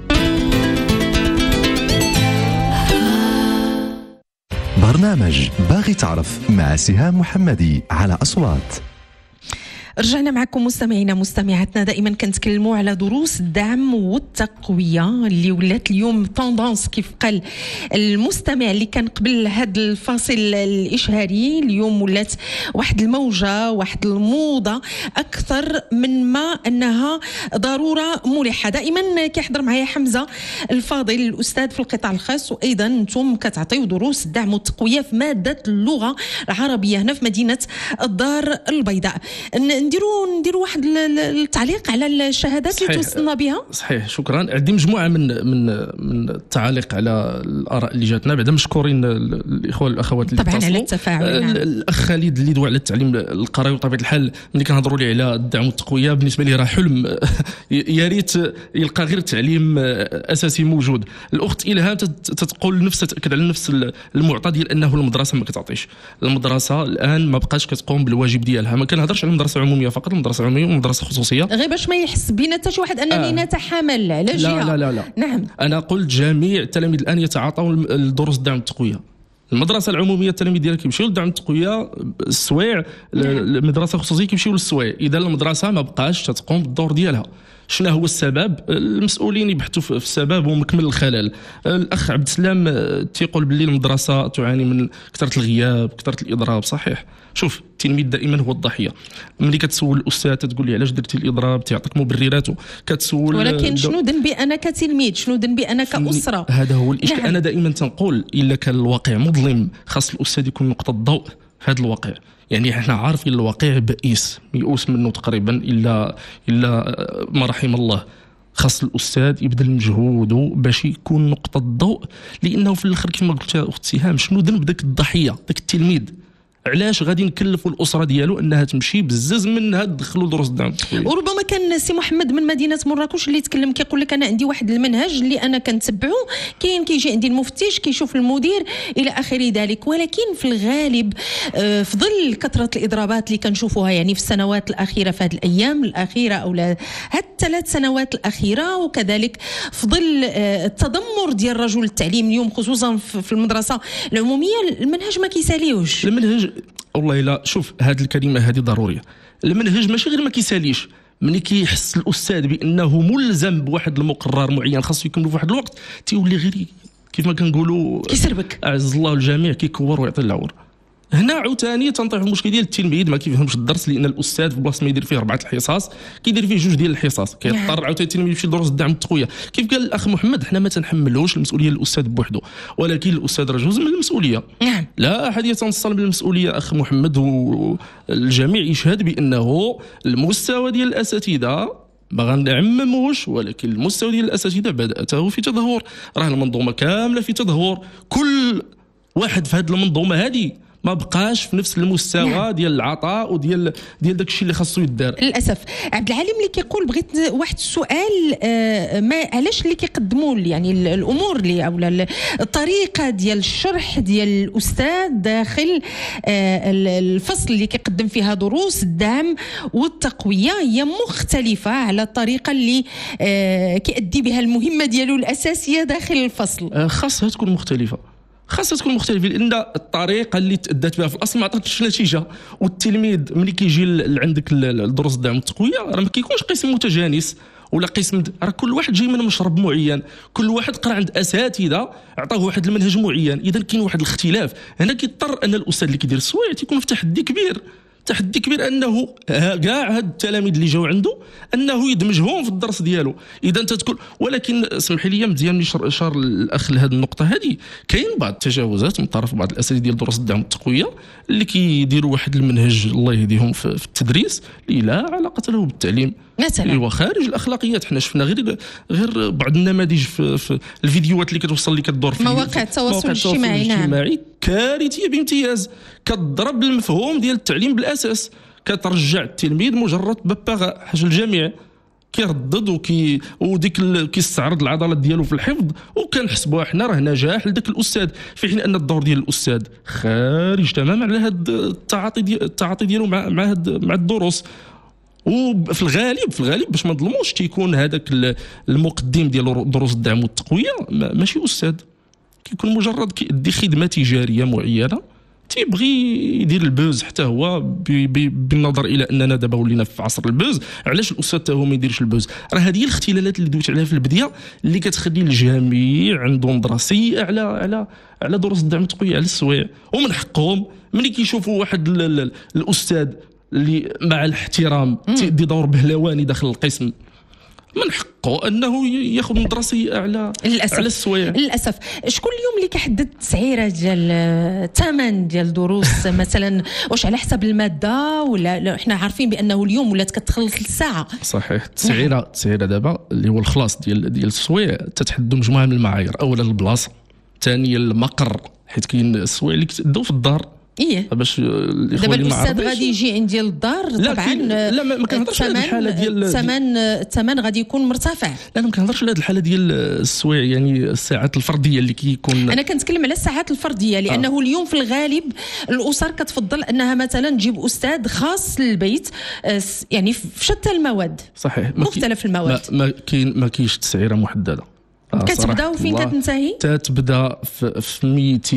C: برنامج باغي تعرف مع سهام محمدي على أصوات.
D: رجعنا معكم مستمعينا مستمعاتنا. دائما كنتكلموا على دروس الدعم والتقويه اللي ولات اليوم طوندونس كيف قال المستمع اللي كان قبل هذا الفاصل الاشهاري. اليوم ولات واحد الموجه، واحد الموضه اكثر من ما انها ضروره ملحه. دائما كيحضر معايا حمزه الفاضل الأستاذ في القطاع الخاص، وأيضا أنتم كتعطيو دروس الدعم والتقوية في مادة اللغة العربية هنا في مدينة الدار البيضاء. نديروا واحد التعليق على الشهادات اللي توصلنا بها.
J: صحيح، شكرا. عندي مجموعة من التعاليق على الآراء اللي جاتنا، بعدا مشكورين الإخوة والأخوات اللي
D: طبعا على التفاعل.
J: الأخ خالد اللي دوا على التعليم القروي وطبيعة الحال ملي كنهضروا لي على الدعم والتقوية بالنسبة لي راه حلم يا ريت يلقى غير تعليم أساسي موجود. الأخت إلهام تتقول تأكد على نفس المعطى ديال أنه المدرسة ما كتعطيش. المدرسة الآن ما بقاش كتقوم بالواجب ديالها. ما كنهضرش على المدرسة العمومية فقط، المدرسة العمومية ومدرسة خصوصية
D: غير باش ما يحس بينا حتى شي واحد أنني نتحامل على جهة.
J: لا.
D: نعم،
J: أنا قلت جميع التلاميذ الآن يتعاطوا الدروس الدعم التقوية. المدرسة العمومية التلاميذ ديالها كيمشيو للدعم التقوية السوايع، المدرسة الخصوصية كيمشيو للسوايع. إذا المدرسة ما بقاش تقوم بالدور ديالها، شنو هو السبب؟ المسؤولين يبحثوا في السبب ومكمل الخلل. الأخ عبد السلام تيقول باللي المدرسة تعاني من كثرة الغياب، كثرة الإضراب. صحيح، شوف التلميذ دائما هو الضحية. ملي كتسول الأستاذ تقول لي علاش درتي الإضراب، تعطيك مبرراته. كتسول
D: ولكن شنو ذنبي أنا كتلميذ، شنو ذنبي أنا كأسرة؟
J: هذا هو الإشكال. أنا دائما تنقول إلا كان الواقع مظلم خاص الأستاذ يكون نقطة ضوء هذا الواقع. يعني احنا عارفين الواقع بئيس ميؤوس منه تقريبا الا ما رحم الله. خاص الاستاذ يبذل مجهوده باش يكون نقطه ضوء، لانه في الاخر كما قلت اخت سهام شنو ذنب ذاك الضحيه ذاك التلميذ؟ علاش غادي نكلفوا الاسره ديالو انها تمشي بزز منها تدخلوا دروس الدعم التقوية؟
D: وربما كان سي محمد من مدينه مراكش اللي تكلم كيقول لك انا عندي واحد المنهج اللي انا كنتبعه، كيجي عندي المفتش كيشوف المدير الى اخر ذلك. ولكن في الغالب في ظل كثره الاضرابات اللي كنشوفوها يعني في السنوات الاخيره، في هذه الايام الاخيره او هاد 3 سنوات الاخيره، وكذلك في ظل التدمر ديال رجل التعليم اليوم خصوصا في المدرسه العموميه، المنهج ما كيساليوش.
J: المنهج والله لا، شوف هذه الكلمه هذه ضروريه. المنهج ماشي غير ما كيساليش، ملي كيحس الاستاذ بانه ملزم بواحد المقرر معين خاصو يكملوا في واحد الوقت، تيولي غير كيف ما كنقولوا
D: كيسربك.
J: اعز الله الجميع كيكور ويعطي العور. هنا عاوتاني تنطيح المشكل ديال التلميذ ما كيفهمش الدرس، لان الاستاذ في بلاصه ما يدير فيه 4 الحصص كيدير فيه 2 ديال الحصص، كيضطر عاوتاني التلميذ يمشي لدروس الدعم التقويه. كيف قال الاخ محمد، حنا ما تنحملوش المسؤوليه للاستاذ بوحده، ولكن الاستاذ راه جزء من المسؤوليه.
D: نعم.
J: لا احد يتنصل بالمسؤوليه اخ محمد، والجميع يشهد بانه المستوى ديال الاساتذه ما غنعمموش، ولكن المستوى ديال الاساتذه بداته في تدهور. راه المنظومه كامله في تدهور، كل واحد في هذه المنظومه هذه ما بقاش في نفس المستوى. نعم. ديال العطاء وديال داك الشيء اللي خاصو يدار.
D: للاسف عبد العالم اللي كيقول بغيت واحد السؤال، ما علاش اللي كيقدموا يعني الامور اللي اولا الطريقه ديال الشرح ديال الاستاذ داخل الفصل اللي كيقدم فيها دروس الدعم والتقويه هي مختلفه على الطريقه اللي كيأدي بها المهمه ديالو الاساسيه داخل الفصل؟
J: خاصها تكون مختلفه، لان الطريقه اللي تأدت بها في الاصل ما عطاتش نتيجه. والتلميذ ملي كيجي لعندك الدروس الدعم التقويه راه ما كيكونش قسم متجانس ولا قسم، راه كل واحد جاي من مشرب معين، كل واحد قرا عند اساتذه عطاه واحد المنهج معين، اذا كاين واحد الاختلاف. هنا كيضطر ان الاستاذ اللي كيدير السوايع تيكون في تحدي كبير انه كاع هاد التلاميذ اللي جاو عنده انه يدمجهم في الدرس ديالو. اذا انت تكون، ولكن اسمح لي مزيان اشار الاخ لهذه النقطه هذه، كاين بعض التجاوزات من طرف بعض الاساتذه ديال دروس الدعم التقويه اللي كيديروا واحد المنهج الله يهديهم في التدريس اللي لا علاقه له بالتعليم
D: مثلا،
J: اللي هو خارج الاخلاقيات. حنا شفنا غير بعض النماذج في الفيديوهات اللي كتوصل اللي كدور في
D: مواقع التواصل الاجتماعي. نعم.
J: كارثيه بامتياز، كتضرب المفهوم ديال التعليم بالاساس، كترجع التلميذ مجرد بباغاء حاجه الجميع، كيردد كيستعرض العضلات ديالو في الحفظ، وكنحسبوها حنا راه نجاح لذاك الاستاذ، في حين ان الدور ديال الاستاذ خارج تماما على هذا التعاطي ديالو مع الدروس. وفي الغالب باش ما نظلموش تيكون هذاك المقدم ديال دروس الدعم والتقويه ماشي استاذ، كيكون مجرد كيدي خدمه تجاريه معينه، تيبغي يدير البوز حتى هو بالنظر الى اننا دابا ولينا في عصر البوز. علاش الاستاذ حتى هو ما يديرش البوز؟ راه هذه الاختلالات اللي دويت عليها في البدايه اللي كتخلي الجميع عندهم نظره سيئه على دروس الدعم التقويه، على السوايع. ومن حقهم ملي كيشوفوا واحد الاستاذ اللي مع الاحترام تيدي دور بهلواني داخل القسم، من حقه انه ياخذ نظره سيئه على السوايع.
D: للاسف شكون اليوم اللي كيحدد التسعيره ديال الثمن ديال الدروس مثلا؟ واش على حسب الماده ولا احنا عارفين بانه اليوم ولات كتخلص الساعه؟
J: صحيح. التسعيره دابا اللي هو الخلاص ديال السوايع تتحدد مجموعه من المعايير. اولا البلاصه، ثانيا المقر، حيت كاين السوايع اللي كتداو في الدار. باش
D: دابا الاستاذ غادي يجي عندي للدار طبعا
J: لا ما كنهضرش على الحاله ديال
D: الثمن غادي يكون مرتفع.
J: لا ما كنهضرش على هذه الحاله ديال السوايع، يعني الساعات الفرديه اللي كيكون.
D: انا كنتكلم على الساعات الفرديه، لانه اليوم في الغالب الاسر كتفضل انها مثلا تجيب استاذ خاص للبيت، يعني في شتى المواد.
J: صحيح.
D: مختلف المواد.
J: ما كاينش تسعيره محدده.
D: كتبدا وفين كتنتهي؟
J: تتبدا في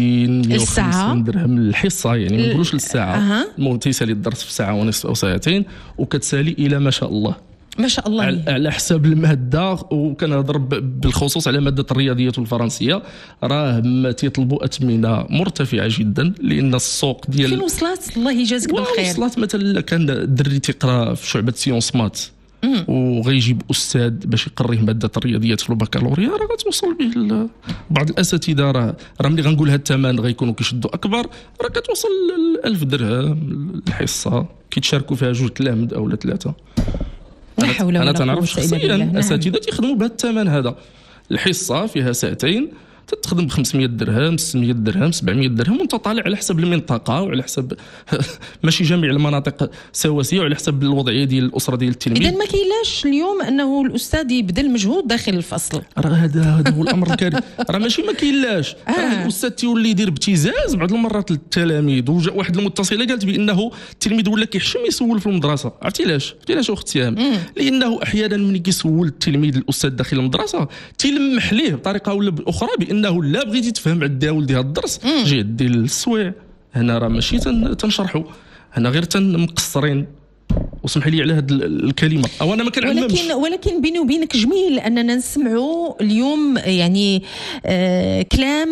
J: 250 درهم الحصه، يعني ما نقولوش للساعه. المهم تيسالي الدرس في ساعه ونصف او ساعتين، وكتسالي الى ما شاء الله على حساب الماده. وكنهضر بالخصوص على ماده الرياضيات والفرنسيه، راه ما تيطلبوا اثمنه مرتفعه جدا، لان السوق ديال
D: فين وصلت الله يجازيك بالخير.
J: وصلت مثلا كان الدري تيقرا في شعبه سيونس مات وغيجيب استاذ باش يقريه ماده الرياضيات في البكالوريا، راه غتوصل به بعض الاساتذه راه ملي غنقول هذا الثمن غيكونوا كيشدوا اكبر، راه كتوصل ل 1000 درهم الحصه، كيتشاركوا فيها 2 تلاميذ او 3.
D: لا حول ولا قوه.
J: انا تنعرف شخصيا اساتذه تيخدموا بهذا الثمن هذا. الحصه فيها ساعتين تخدم ب 500 درهم 600 درهم 700 درهم، وانت طالع على حسب المنطقه وعلى حسب ماشي جميع المناطق سواسيه، وعلى حسب الوضعيه ديال الاسره ديال التلميذ.
D: اذا ما كاينلاش اليوم انه الاستاذ يبذل مجهود داخل الفصل.
J: راه هذا هو الامر الكارثي. راه ماشي ما كاينلاش، راه الاستاذ تيولي يدير ابتزاز بعض المرات للتلاميذ. وجا واحد المتصله قالت بانه التلميذ ولا كيحشم يسول في المدرسه. عرفتي علاش اخت سهام؟ لانه احيانا ملي كيسول التلميذ الاستاذ داخل المدرسه تيلمح ليه بطريقه ولا باخرى بانه لا بغيتي تفهم عندها ولدي هذا الدرس جي دير السوايع. هنا راه ماشي تنشرحوا، هنا غير تنمقصرين. وسمح لي على هذه الكلمه، او انا ما كنعلمش،
D: ولكن بيني وبينك جميل اننا نسمعوا اليوم يعني كلام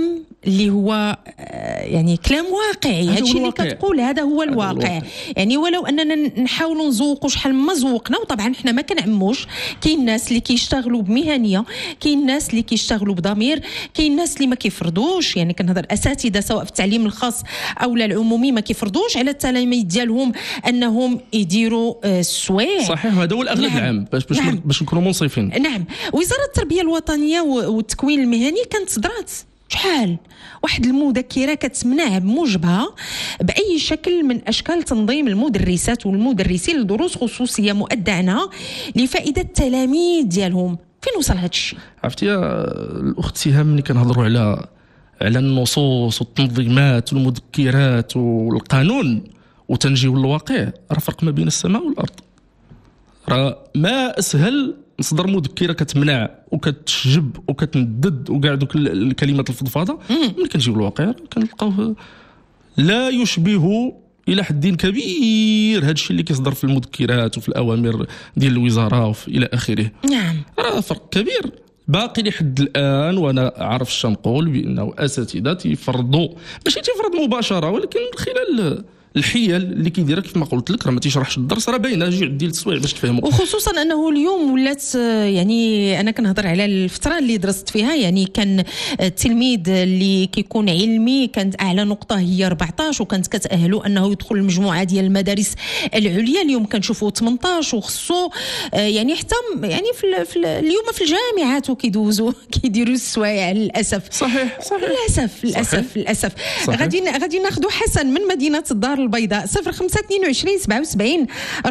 D: اللي هو يعني كلام واقعي. هذا الشيء اللي كتقول هذا هو الواقع. يعني ولو اننا نحاولوا نزوقوا شحال ما زوقنا، وطبعا احنا ما كنعموش. كاين الناس اللي كيشتغلوا بمهنيه، كاين الناس اللي كيشتغلوا بضمير، كاين الناس اللي ما كيفرضوش. يعني كنهضر اساتذه سواء في التعليم الخاص او العمومي ما كيفرضوش على التلاميذ ديالهم انهم يديروا السوايع.
J: صحيح، هذا هو الاغلب العام باش نكونوا منصفين.
D: نعم. وزاره التربيه الوطنيه والتكوين المهني كانت صدرات شحال واحد المذكره كتمنع بموجبها باي شكل من اشكال تنظيم المدرسات والمدرسين لدروس خصوصيه مؤدى عنها لفائده التلاميذ ديالهم. فين وصل هذا الشيء؟
J: عرفتي الاخت سهام، ملي كنهضروا على النصوص والتنظيمات والمذكرات والقانون وتنجيو للواقع، راه فرق ما بين السماء والارض. راه ما اسهل نصدر مذكره كتمنع وكتشجب وكتندد وكاع دوك الكلمات الفضفاضه، ملي كنجيو للواقع كنلقاوه لا يشبه الى حد كبير هذا الشيء اللي كيصدر في المذكرات وفي الاوامر ديال الوزاره الى اخره.
D: نعم،
J: راه فرق كبير. باقي لحد الان وانا عارف اش نقول بانه اساتذه تيفرضوا، ماشي تيفرض مباشره، ولكن من خلال الحيل اللي كيديرها كيف ما قلت لك، راه ما تيشرحش الدرس، راه باينه جي ديال التسويع باش تفهموا.
D: وخصوصا انه اليوم ولات، يعني انا كنهضر على الفتره اللي درست فيها، يعني كان التلميذ اللي كيكون علمي كانت اعلى نقطه هي 14 وكانت كتاهلو انه يدخل المجموعه ديال المدارس العليا. اليوم كنشوفوا 18 وخصو يعني حتى يعني في اليوم في الجامعات كيديروا السوايع للاسف.
J: صحيح
D: للاسف. غادي ناخذوا حسن من مدينه الدار البيضاء 0522 77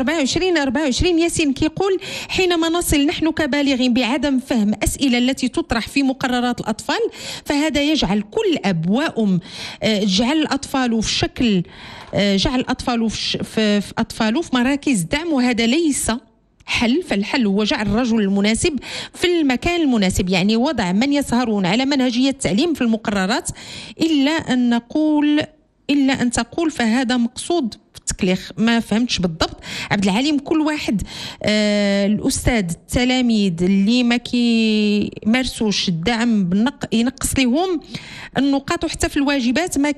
D: 24. ياسين كيقول: حينما نصل نحن كبالغين بعدم فهم أسئلة التي تطرح في مقررات الأطفال، فهذا يجعل كل أب وأم جعل الأطفال في مراكز دعم، وهذا ليس حل. فالحل هو جعل الرجل المناسب في المكان المناسب، يعني وضع من يسهرون على منهجية التعليم في المقررات، إلا أن تقول فهذا مقصود في التكليخ. ما فهمتش بالضبط عبد العليم. كل واحد الأستاذ التلاميذ اللي ما كيمارسوش الدعم ينقص لهم النقاط، وحتى في الواجبات ما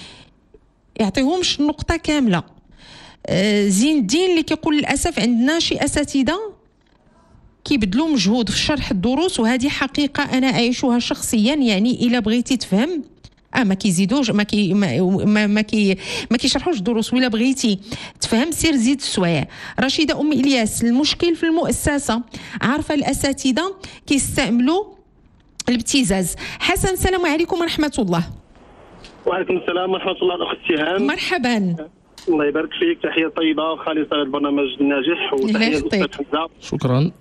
D: يعطيهمش النقطة كاملة. زين الدين اللي كيقول: للأسف عندنا شي أساتذة كيبذلوا مجهود في شرح الدروس، وهذه حقيقة أنا أعيشها شخصيا. يعني إلا بغيتي تفهم ما كيزيدوش ما كيشرحوش الدروس، ولا بغيتي تفهم سير زيد السوايع. رشيدة أم إلياس: المشكل في المؤسسة، عارفة الأساتذة كيستعملوا الابتزاز. حسن: السلام عليكم ورحمة الله.
B: وعليكم السلام ورحمة الله. الأخت سهام،
D: مرحبا.
B: الله يبارك فيك، تحية طيبة وخالصة للبرنامج الناجح، وتحية للأستاذ حمزة.
J: شكرا.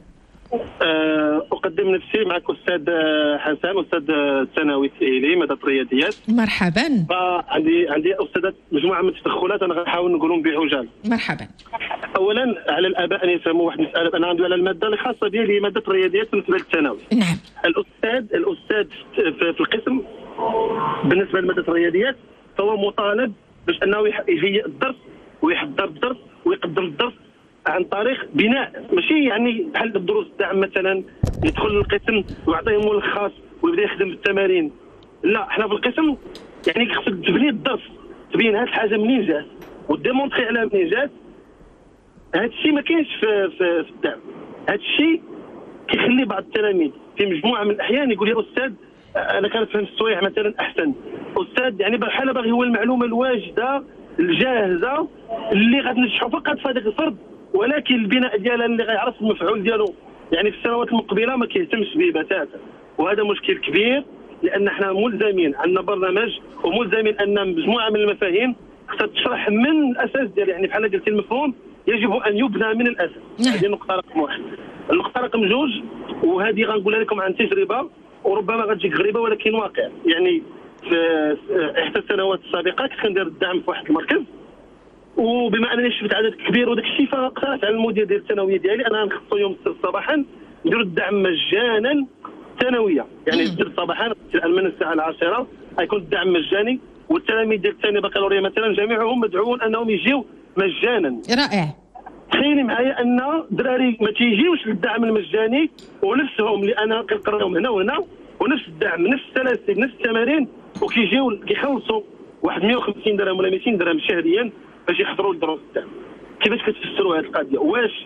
B: أقدم نفسي معك أستاذ حسن، أستاذ ثانوي تأهيلي مادة الرياضيات.
D: مرحبا.
B: عندي أستاذات مجموعة من التدخلات أنا غنحاول نقولهم بعجالة.
D: مرحبا.
B: أولا على الآباء أن يفهموا واحد المسألة. أنا عندي على المادة اللي خاصة بها اللي هي مادة الرياضيات بالنسبة للثانوي.
D: نعم.
B: الأستاذ في القسم بالنسبة لمادة الرياضيات فهو مطالب باش أنه يهيئ الدرس ويحضر الدرس ويقدم الدرس عن طريق بناء، ماشي يعني بحال الدروس الدعم مثلا يدخل للقسم ويعطيهم ملخص ويبدا يخدم بالتمارين. لا، احنا في القسم يعني خصك تبني الدرس، تبين هاد الحاجه منين جات وديمونطري على منين جات. هاد الشيء ما كاينش في الدعم. هاد الشيء كيخلي بعض التلاميذ في مجموعه من الاحيان يقول: يا استاذ انا كنفهم السوايع مثلا احسن. استاذ يعني بحال باغي هو المعلومه الواجده الجاهزه اللي غتنجحوا فقط في هذاك الفرد، ولكن البناء ديالها اللي غيعرف المفعول ديالو يعني في السنوات المقبله ما كيهتمش به بتاتا. وهذا مشكل كبير، لان احنا ملزمين عندنا برنامج وملزمين ان مجموعه من المفاهيم خصها تشرح من الاساس ديال، يعني بحال قلتي المفهوم يجب ان يبنى من الاساس. هذه النقطه رقم 1. النقطه رقم 2 وهذه غنقولها لكم عن تجربه وربما غتجيك غريبه ولكن واقع. يعني في احدى السنوات السابقه كنت كندير الدعم في واحد المركز، وبما انني شفت عدد كبير وداك الشيء فاقترحت على المدير ديال الثانويه ديالي انا نخصو يوم السبت صباحا نديروا الدعم مجانا ثانويه. يعني السبت صباحا من الساعه 10 غيكون الدعم مجاني، والتلاميذ ديال الثاني بكالوريا مثلا جميعهم مدعوون انهم يجيو مجانا.
D: رائع.
B: تخيلي معايا ان دراري ما تيجيوش للدعم المجاني ونفسهم اللي انا كنقريهم هنا وهنا ونفس الدعم نفس السلاسل نفس التمارين وكيجيو كيخلصوا واحد 150 درهم ولا 200 درهم شهريا باش يحضروا لدروس الدعم. كيفاش كتفسروا هذه القضيه؟ واش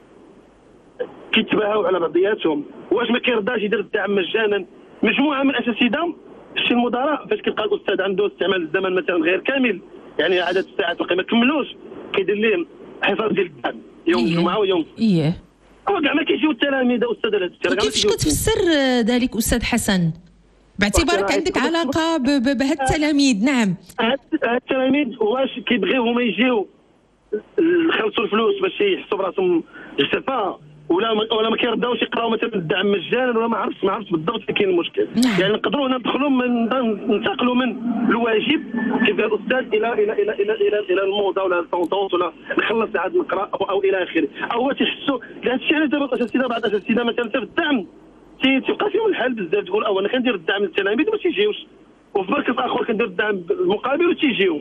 B: كيتباهوا على بعضياتهم؟ واش ما كيرضاش يدير الدعم مجانا؟ مجموعه من الاساتذه الشيء المدراء فاش كيلقى الاستاذ عنده استعمال الزمن مثلا غير كامل، يعني عدد الساعات ما كملوش، كيدير لهم حصص ديال الدعم يوم الجمعه ويوم هو كاع ما كيجيو التلاميذ استاذ هذا الشيء.
D: كيفاش كتفسر ذلك استاذ حسن باعتبارك عندك علاقه بهاد التلاميذ؟ نعم
B: هاد التلاميذ واش كيبغيو هما يجيو يخلصوا الفلوس باش يحسوا براسهم جسفاء ولا ما كيرضاوش يقراو مثلا الدعم مجانا ولا ما عرفتش بالضبط فين كاين المشكل. يعني نقدروا ندخلوا ننتقلوا من الواجب كيف قال الاستاذ الى الى الى الى الى, إلى الموضه ولا الطونطونط ولا نخلص عاد نقرا او الى اخره. او تحسوا هذا الشيء اللي دابا الاساتذه بعض الاساتذه مثلا في الدعم تيبقى فيهم الحال بزاف، تقول انا كندير الدعم للتلاميذ وما تيجيوش، وفي مركز اخر كندير الدعم المقابل وتيجيو.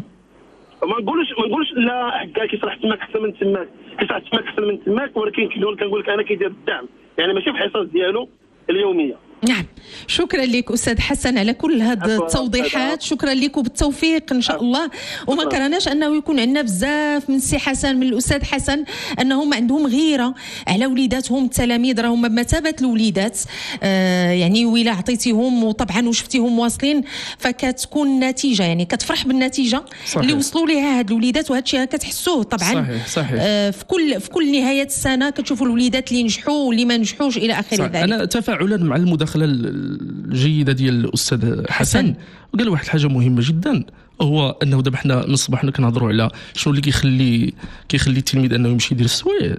B: ما نقولش لا حكا كيشرح تماك احسن من تماك، كيشرح تماك احسن من تماك، ولكن كنقول لك انا كيدير الدعم يعني ماشي في الحصص ديالو اليوميه.
D: نعم شكرا لك أستاذ حسن على كل هذه التوضيحات، شكرا لك وبالتوفيق إن شاء الله. وما كرهناش أنه يكون عندنا بزاف من السي حسن من الأستاذ حسن أنهم عندهم غيرة على وليداتهم، التلاميذ راهم بمثابة الوليدات يعني وإلا عطيتيهم وطبعا وشفتيهم واصلين فكتكون نتيجة، يعني كتفرح بالنتيجة صحيح. اللي وصلوا لها هاد الوليدات، وهذا الشيء كتحسوه طبعا صحيح. في كل نهاية السنة كتشوفوا الوليدات اللي نجحوا واللي ما نجحوش إلى آخر ذلك.
J: أنا تفاعلا مع المداخلة الجيدة ديال الأستاذ حسن قال واحد الحاجة مهمة جدا، هو أنه دابا حنا من الصباح كنهضروا على شنو اللي كيخلي التلميذ أنه يمشي يدير السوايع،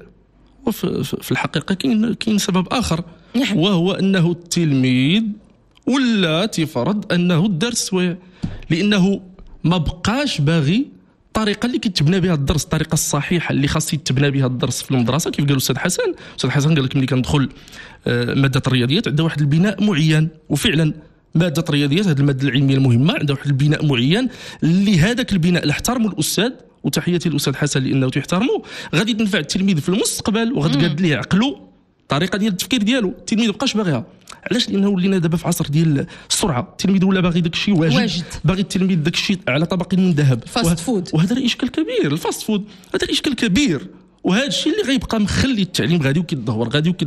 J: وفي الحقيقة كاين سبب آخر وهو أنه التلميذ ولا تفرض أنه دار السوايع لأنه ما بقاش باغي الطريقه اللي كيتبنى بها الدرس، الطريقه الصحيحه اللي خاص يتبنى بها الدرس في المدرسه. كيف قال الاستاذ حسن، الاستاذ حسن قال لك ملي كندخل ماده الرياضيات عندها واحد البناء معين، وفعلا ماده الرياضيات هذه الماده العلميه المهمه عندها واحد البناء معين اللي هذاك البناء اللي احترموا الاستاذ، وتحياتي للاستاذ حسن لانه تحترمه، غادي تنفع التلميذ في المستقبل وغتقاد ليه عقله الطريقه ديال التفكير ديالو. التلميذ ما بقاش باغيها، علاش؟ لانه ولينا دابا في عصر ديال السرعه، التلميذ ولا باغي داك الشيء واجد، باغي التلميذ داك الشيء على طبق من ذهب،
D: فاست فود،
J: وهذا الاشكال كبير. الفاست فود هذا الاشكال كبير، وهذا الشيء اللي غيبقى مخلي التعليم غادي وكيتدهور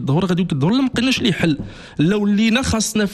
J: لا ما لقيناش ليه حل. لو ولينا خاصنا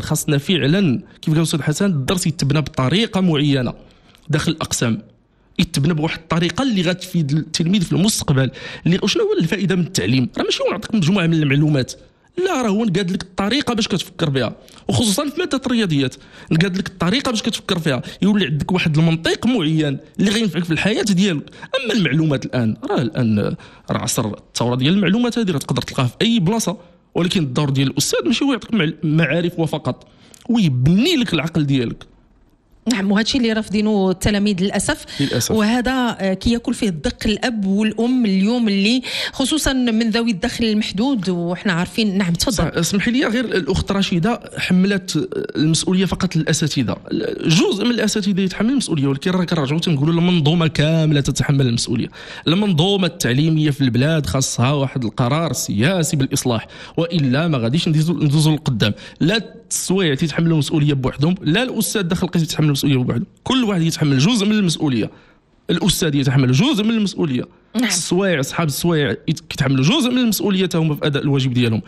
J: فعلا كيف قال الاستاذ حسن الدرس يتبنى بطريقه معينه داخل الاقسام، يتبنى بواحد الطريقه اللي غتفيد التلميذ في المستقبل. اللي شنو هو الفائده من التعليم؟ راه ماشي هو نعطيك مجموعه من المعلومات، لا راه هو نقاد لك الطريقه باش كتفكر بها، وخصوصا في ماده الرياضيات نقاد لك الطريقه باش كتفكر فيها، يولي عندك واحد المنطق معين اللي غينفعك في الحياه ديالك. اما المعلومات الان راه عصر الثوره ديال المعلومات، هذه راه تقدر تلقاها في اي بلاصه، ولكن الدور ديال الاستاذ ماشي هو يعطيك معارف وفقط، ويبني لك العقل ديالك.
D: نعم، وهذا الشيء اللي رافضينه التلاميذ للأسف. وهذا كياكل فيه الدق الأب والأم اليوم، اللي خصوصا من ذوي الدخل المحدود، وإحنا عارفين. نعم تفضل.
J: اسمحي لي، غير الأخت رشيدة حملت المسؤولية فقط للأساتذة، جزء من الأساتذة يتحمل المسؤولية، ولكن راه كنرجعوا تنقولوا المنظومة كاملة تتحمل المسؤولية. المنظومة التعليمية في البلاد خاصها واحد القرار سياسي بالإصلاح، وإلا ما غاديش ندوزوا للقدام. لا السوايع تيتحملوا المسؤولية بوحدهم، لا الأستاذ داخل القسم يتحمل المسؤولية بوحده، كل واحد يتحمل جزء من المسؤولية. الأستاذ يتحمل جزء من المسؤولية، السوايع أصحاب السوايع يتحملوا جزء من المسؤولية هما في أداء الواجب ديالهم.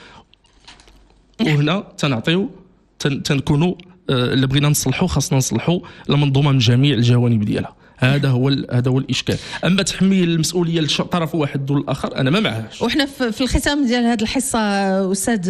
J: وهنا تنعطيو تنكونوا اللي بغينا نصلحوا خاصنا نصلحوا المنظومة من جميع الجوانب ديالها. هذا هو الاشكال. اما تحميل المسؤوليه لطرف واحد دون الاخر انا ما معهاش.
D: وحنا في الختام ديال هذه الحصه استاذ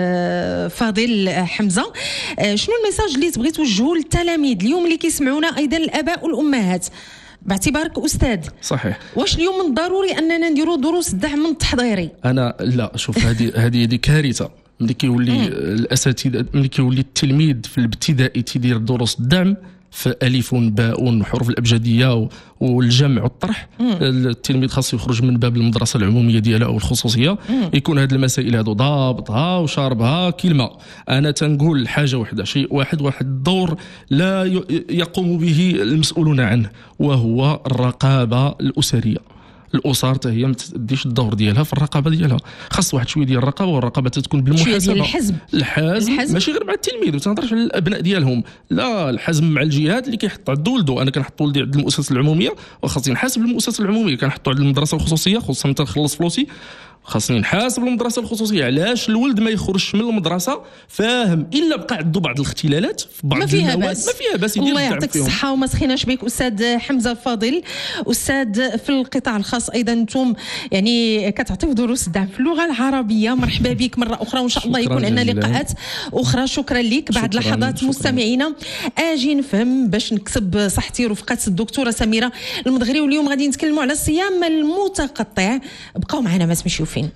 D: فاضل حمزه، شنو الميساج اللي تبغي توجهه للتلاميذ اليوم اللي كيسمعونا، ايضا الاباء والامهات، باعتبارك استاذ؟
J: صحيح.
D: واش اليوم من الضروري اننا نديروا دروس الدعم التحضيري؟
J: انا لا، شوف هذه كارثه. ملي كيولي الاساتذه، ملي كيولي التلميذ في الابتدائي تيدير دروس الدعم في ألف باء حروف الأبجدية والجمع والطرح، التلميذ خاص يخرج من باب المدرسة العمومية ديالها أو الخصوصية، يكون هذه المسائل هذو ضابطها وشاربها كلمة. أنا تنقول حاجة واحدة، شيء واحد الدور لا يقوم به المسؤولون عنه، وهو الرقابة الأسرية. الاسر حتى هي ما تديش الدور ديالها في الرقابه ديالها. خاص واحد شويه ديال الرقابه، والرقابه تتكون بالمحاسبه. الحزم ماشي غير مع التلميذ، ما تنهضرش على الابناء ديالهم، لا الحزم مع الجهات اللي كيحط عند ولده. انا كنحط ولدي عند المؤسسه العموميه وخاصني نحاسب المؤسسه العموميه، كنحطو عند المدرسه الخصوصيه خصوصا متى نخلص فلوسي خاصني نحاسب المدرسه الخصوصيه. علاش الولد ما يخرجش من المدرسه فاهم الا بقى عنده بعض الاختلالات في بعض المواد؟ ما فيها باس.
D: الله يعطيك الصحه وما سخيناش بك استاذ حمزه فاضل، استاذ في القطاع الخاص ايضا. انتم يعني كتعطيو دروس دعم في اللغه العربيه، مرحبا بك مره اخرى، وان شاء الله يكون عندنا لقاءات اخرى. شكرا لك. بعد لحظات مستمعينا اجي نفهم باش نكسب صحتي رفقه الدكتوره سميره المدغري، واليوم غادي نتكلموا على الصيام المتقطع. بقاو معنا ما تمشيو فين.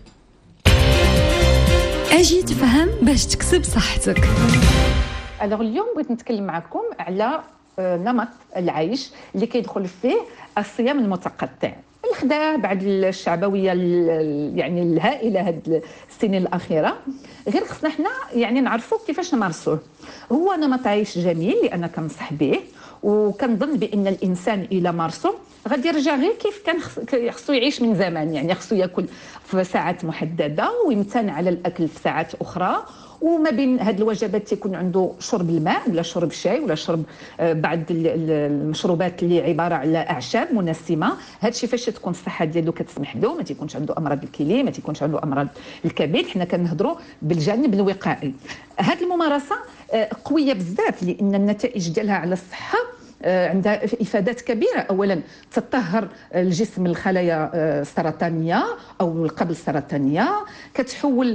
K: اجي تفهم باش تكسب صحتك.
A: اليوم بغيت نتكلم معكم على نمط العيش اللي كيدخل فيه الصيام المتقطع. الخدا بعد الشعبويه يعني الهائله هاد السنين الاخيره، غير خصنا حنا يعني نعرفوا كيفاش نمارسوه. هو نمط عيش جميل اللي انا كنصح به، وكنظن بان الانسان الى مارسو غادي يرجع غير كيف كان خصو يعيش من زمان. يعني خصو ياكل في ساعات محدده ويمتنع على الاكل في ساعات اخرى، وما بين هاد الوجبات تيكون عنده شرب الماء ولا شرب الشاي ولا شرب بعض المشروبات اللي عباره على اعشاب منسمه. هادشي فاش تكون الصحه ديالو كتسمح له، ما تيكونش عنده امراض الكلى، ما تيكونش عنده امراض الكبد. حنا كنهضروا بالجانب الوقائي. هاد الممارسه قويه بزاف لان النتائج ديالها على الصحه عندها افادات كبيره. اولا تطهر الجسم الخلايا السرطانيه او قبل السرطانيه، كتحول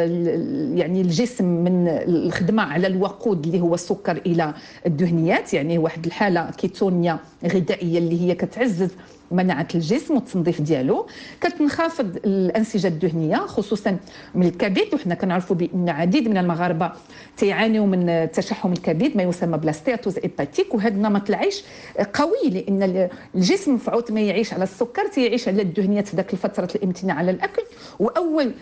A: يعني الجسم من الخدمه على الوقود اللي هو السكر الى الدهنيات، يعني واحد الحاله كيتونيه غذائيه اللي هي كتعزز مناعه الجسم والتنظيف ديالو. كتنخفض الانسجه الدهنيه خصوصا من الكبد، وحنا كنعرفوا بان عديد من المغاربه تيعانيوا من تشحم الكبد ما يسمى بلاستياتوز ايباتيك. وهذا نمط العيش قوي لان الجسم فعوت ما يعيش على السكر تيعيش على الدهنيات في ذاك الفتره الامتناع على الاكل. واول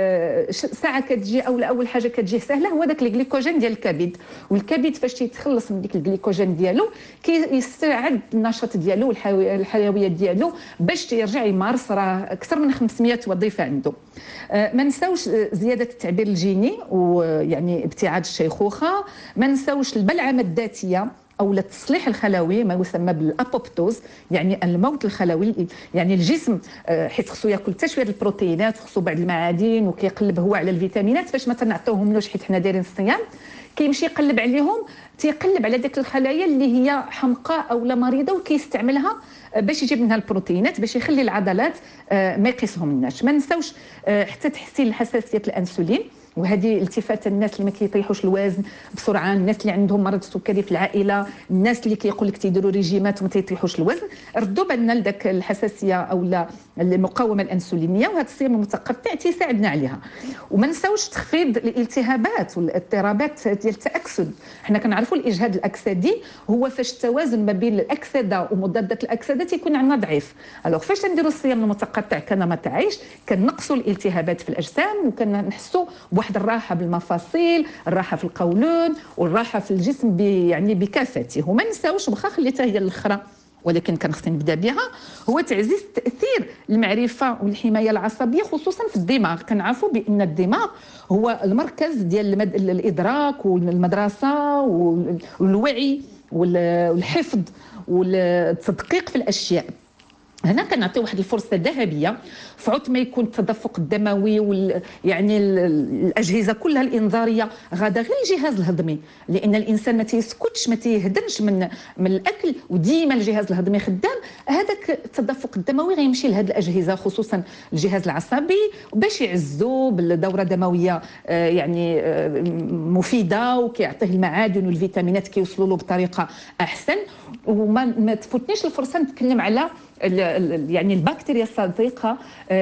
A: ساعه كتجي او اول حاجه كتجي سهله هو داك الجليكوجين ديال الكبد، والكبد فاش تيتخلص من ديك الجليكوجين ديالو كيستعد النشاط ديالو والحيويه ديالو باش يرجع يمارس. راه اكثر من 500 وظيفه عنده. ما نساوش زياده التعبير الجيني ويعني ابتعاد الشيخوخه. ما نساوش البلعمه الذاتيه او التصليح الخلوي ما يسمى بالابوبتوز، يعني الموت الخلوي. يعني الجسم حيت خصو ياكل حتى شويه البروتينات، خصو بعض المعادن، وكيقلب هو على الفيتامينات. فاش ما تنعطوهملوش حيت حنا دايرين الصيام كيمشي يقلب عليهم، تيقلب على ديك الخلايا اللي هي حمقاء او لا مريضه وكيستعملها باش يجيب منها البروتينات باش يخلي العضلات ما يقيسهمناش. ما نساوش حتى تحسين لحساسيه الانسولين، وهذه التفات الناس اللي ما كيطيحوش الوزن بسرعه، الناس اللي عندهم مرض السكري في العائله، الناس اللي كيقول لك تيديروا ريجيمات وما تيطيحوش الوزن. ردوا بالنا لذاك الحساسيه او لا المقاومه الانسولينيه، وهذا الصيام المتقطع تيساعدنا عليها. وما نساوش تخفيض الالتهابات والاضطرابات ديال التاكسد. حنا كنعرفوا الاجهاد الاكسدي هو فاش التوازن ما بين الاكسده ومضادات الاكسده تيكون عندنا ضعيف. الوغ فاش نديروا الصيام المتقطع كنمط عيش كنقصوا الالتهابات في الاجسام، وكنحسوا واحد الراحه بالمفاصيل، الراحه في القولون، والراحه في الجسم يعني بكافته. وما نساوش واخا خليتها هي الاخرى ولكن كان خصني نبدا بها، هو تعزيز تاثير المعرفه والحمايه العصبيه خصوصا في الدماغ. كنعرفوا بان الدماغ هو المركز ديال الادراك والمدرسه والوعي والحفظ والتدقيق في الاشياء. هنا كنعطيو واحد الفرصه ذهبيه فعوت ما يكون التدفق الدموي يعني الاجهزه كلها الانذاريه غادا غير الجهاز الهضمي، لان الانسان ما تيسكتش ما تيهدنش من الاكل وديما الجهاز الهضمي خدام. هذاك التدفق الدموي غيمشي لهاد الاجهزه خصوصا الجهاز العصبي باش يعزوا بالدوره دمويه يعني مفيده، وكيعطيه المعادن والفيتامينات كيوصلوا له بطريقه احسن. وما تفوتنيش الفرصه نتكلم على يعني البكتيريا الصديقه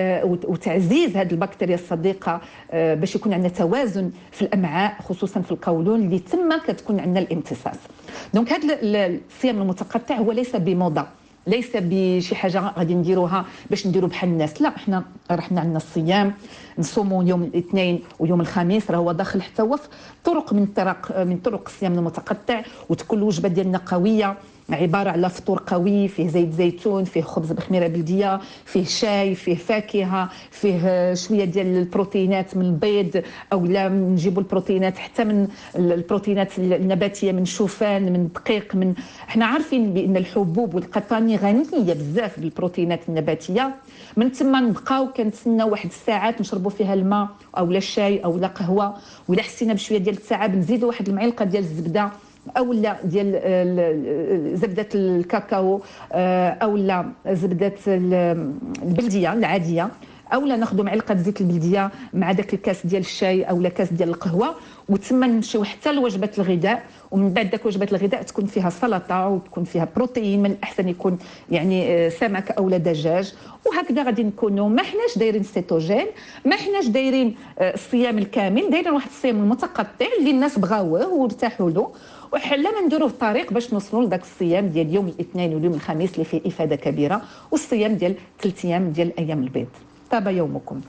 A: وتعزيز هذه البكتيريا الصديقه باش يكون عندنا توازن في الامعاء خصوصا في القولون اللي تما كتكون عندنا الامتصاص. دونك هذا الصيام المتقطع هو ليس بموضه، ليس بشي حاجه غادي نديروها باش نديروا بحال الناس، لا احنا رحنا عندنا الصيام نصوموا يوم الاثنين ويوم الخميس، راه هو داخل حتى هو في طرق من طرق الصيام المتقطع، وتكون الوجبه ديالنا قويه عباره على فطور قوي فيه زيت زيتون، فيه خبز بخميره بلديه، فيه شاي، فيه فاكهه، فيه شويه ديال البروتينات من البيض، او لا نجيبوا البروتينات حتى من البروتينات النباتيه من شوفان، من دقيق، من احنا عارفين بان الحبوب والقطاني غنيه بزاف بالبروتينات النباتيه. من ثم نبقاو كنتسناو واحد الساعات نشربوا فيها الماء او لا شاي او لا قهوه، ولا حسينا بشويه ديال التعب نزيدوا واحد المعلقه ديال الزبده او لا ديال زبده الكاكاو او لا زبده البلديه العاديه، او لا ناخذوا معلقه زيت البلديه مع داك الكاس ديال الشاي او لا كاس ديال القهوه، وتما نمشيو حتى لوجبه الغذاء. ومن بعد داك وجبه الغذاء تكون فيها سلطه وتكون فيها بروتين، من الاحسن يكون يعني سمك او لا دجاج. وهكذا غادي نكونوا ما حناش دايرين سيتوجين، ما حناش دايرين الصيام الكامل، دايرين واحد الصيام المتقطع اللي الناس بغاوه وارتاحوا له، وحنا نديروا الطريق باش نوصلوا لذاك الصيام ديال يوم الاثنين واليوم الخميس اللي فيه افاده كبيره، والصيام ديال 3 ايام ديال ايام البيض. طاب يومكم.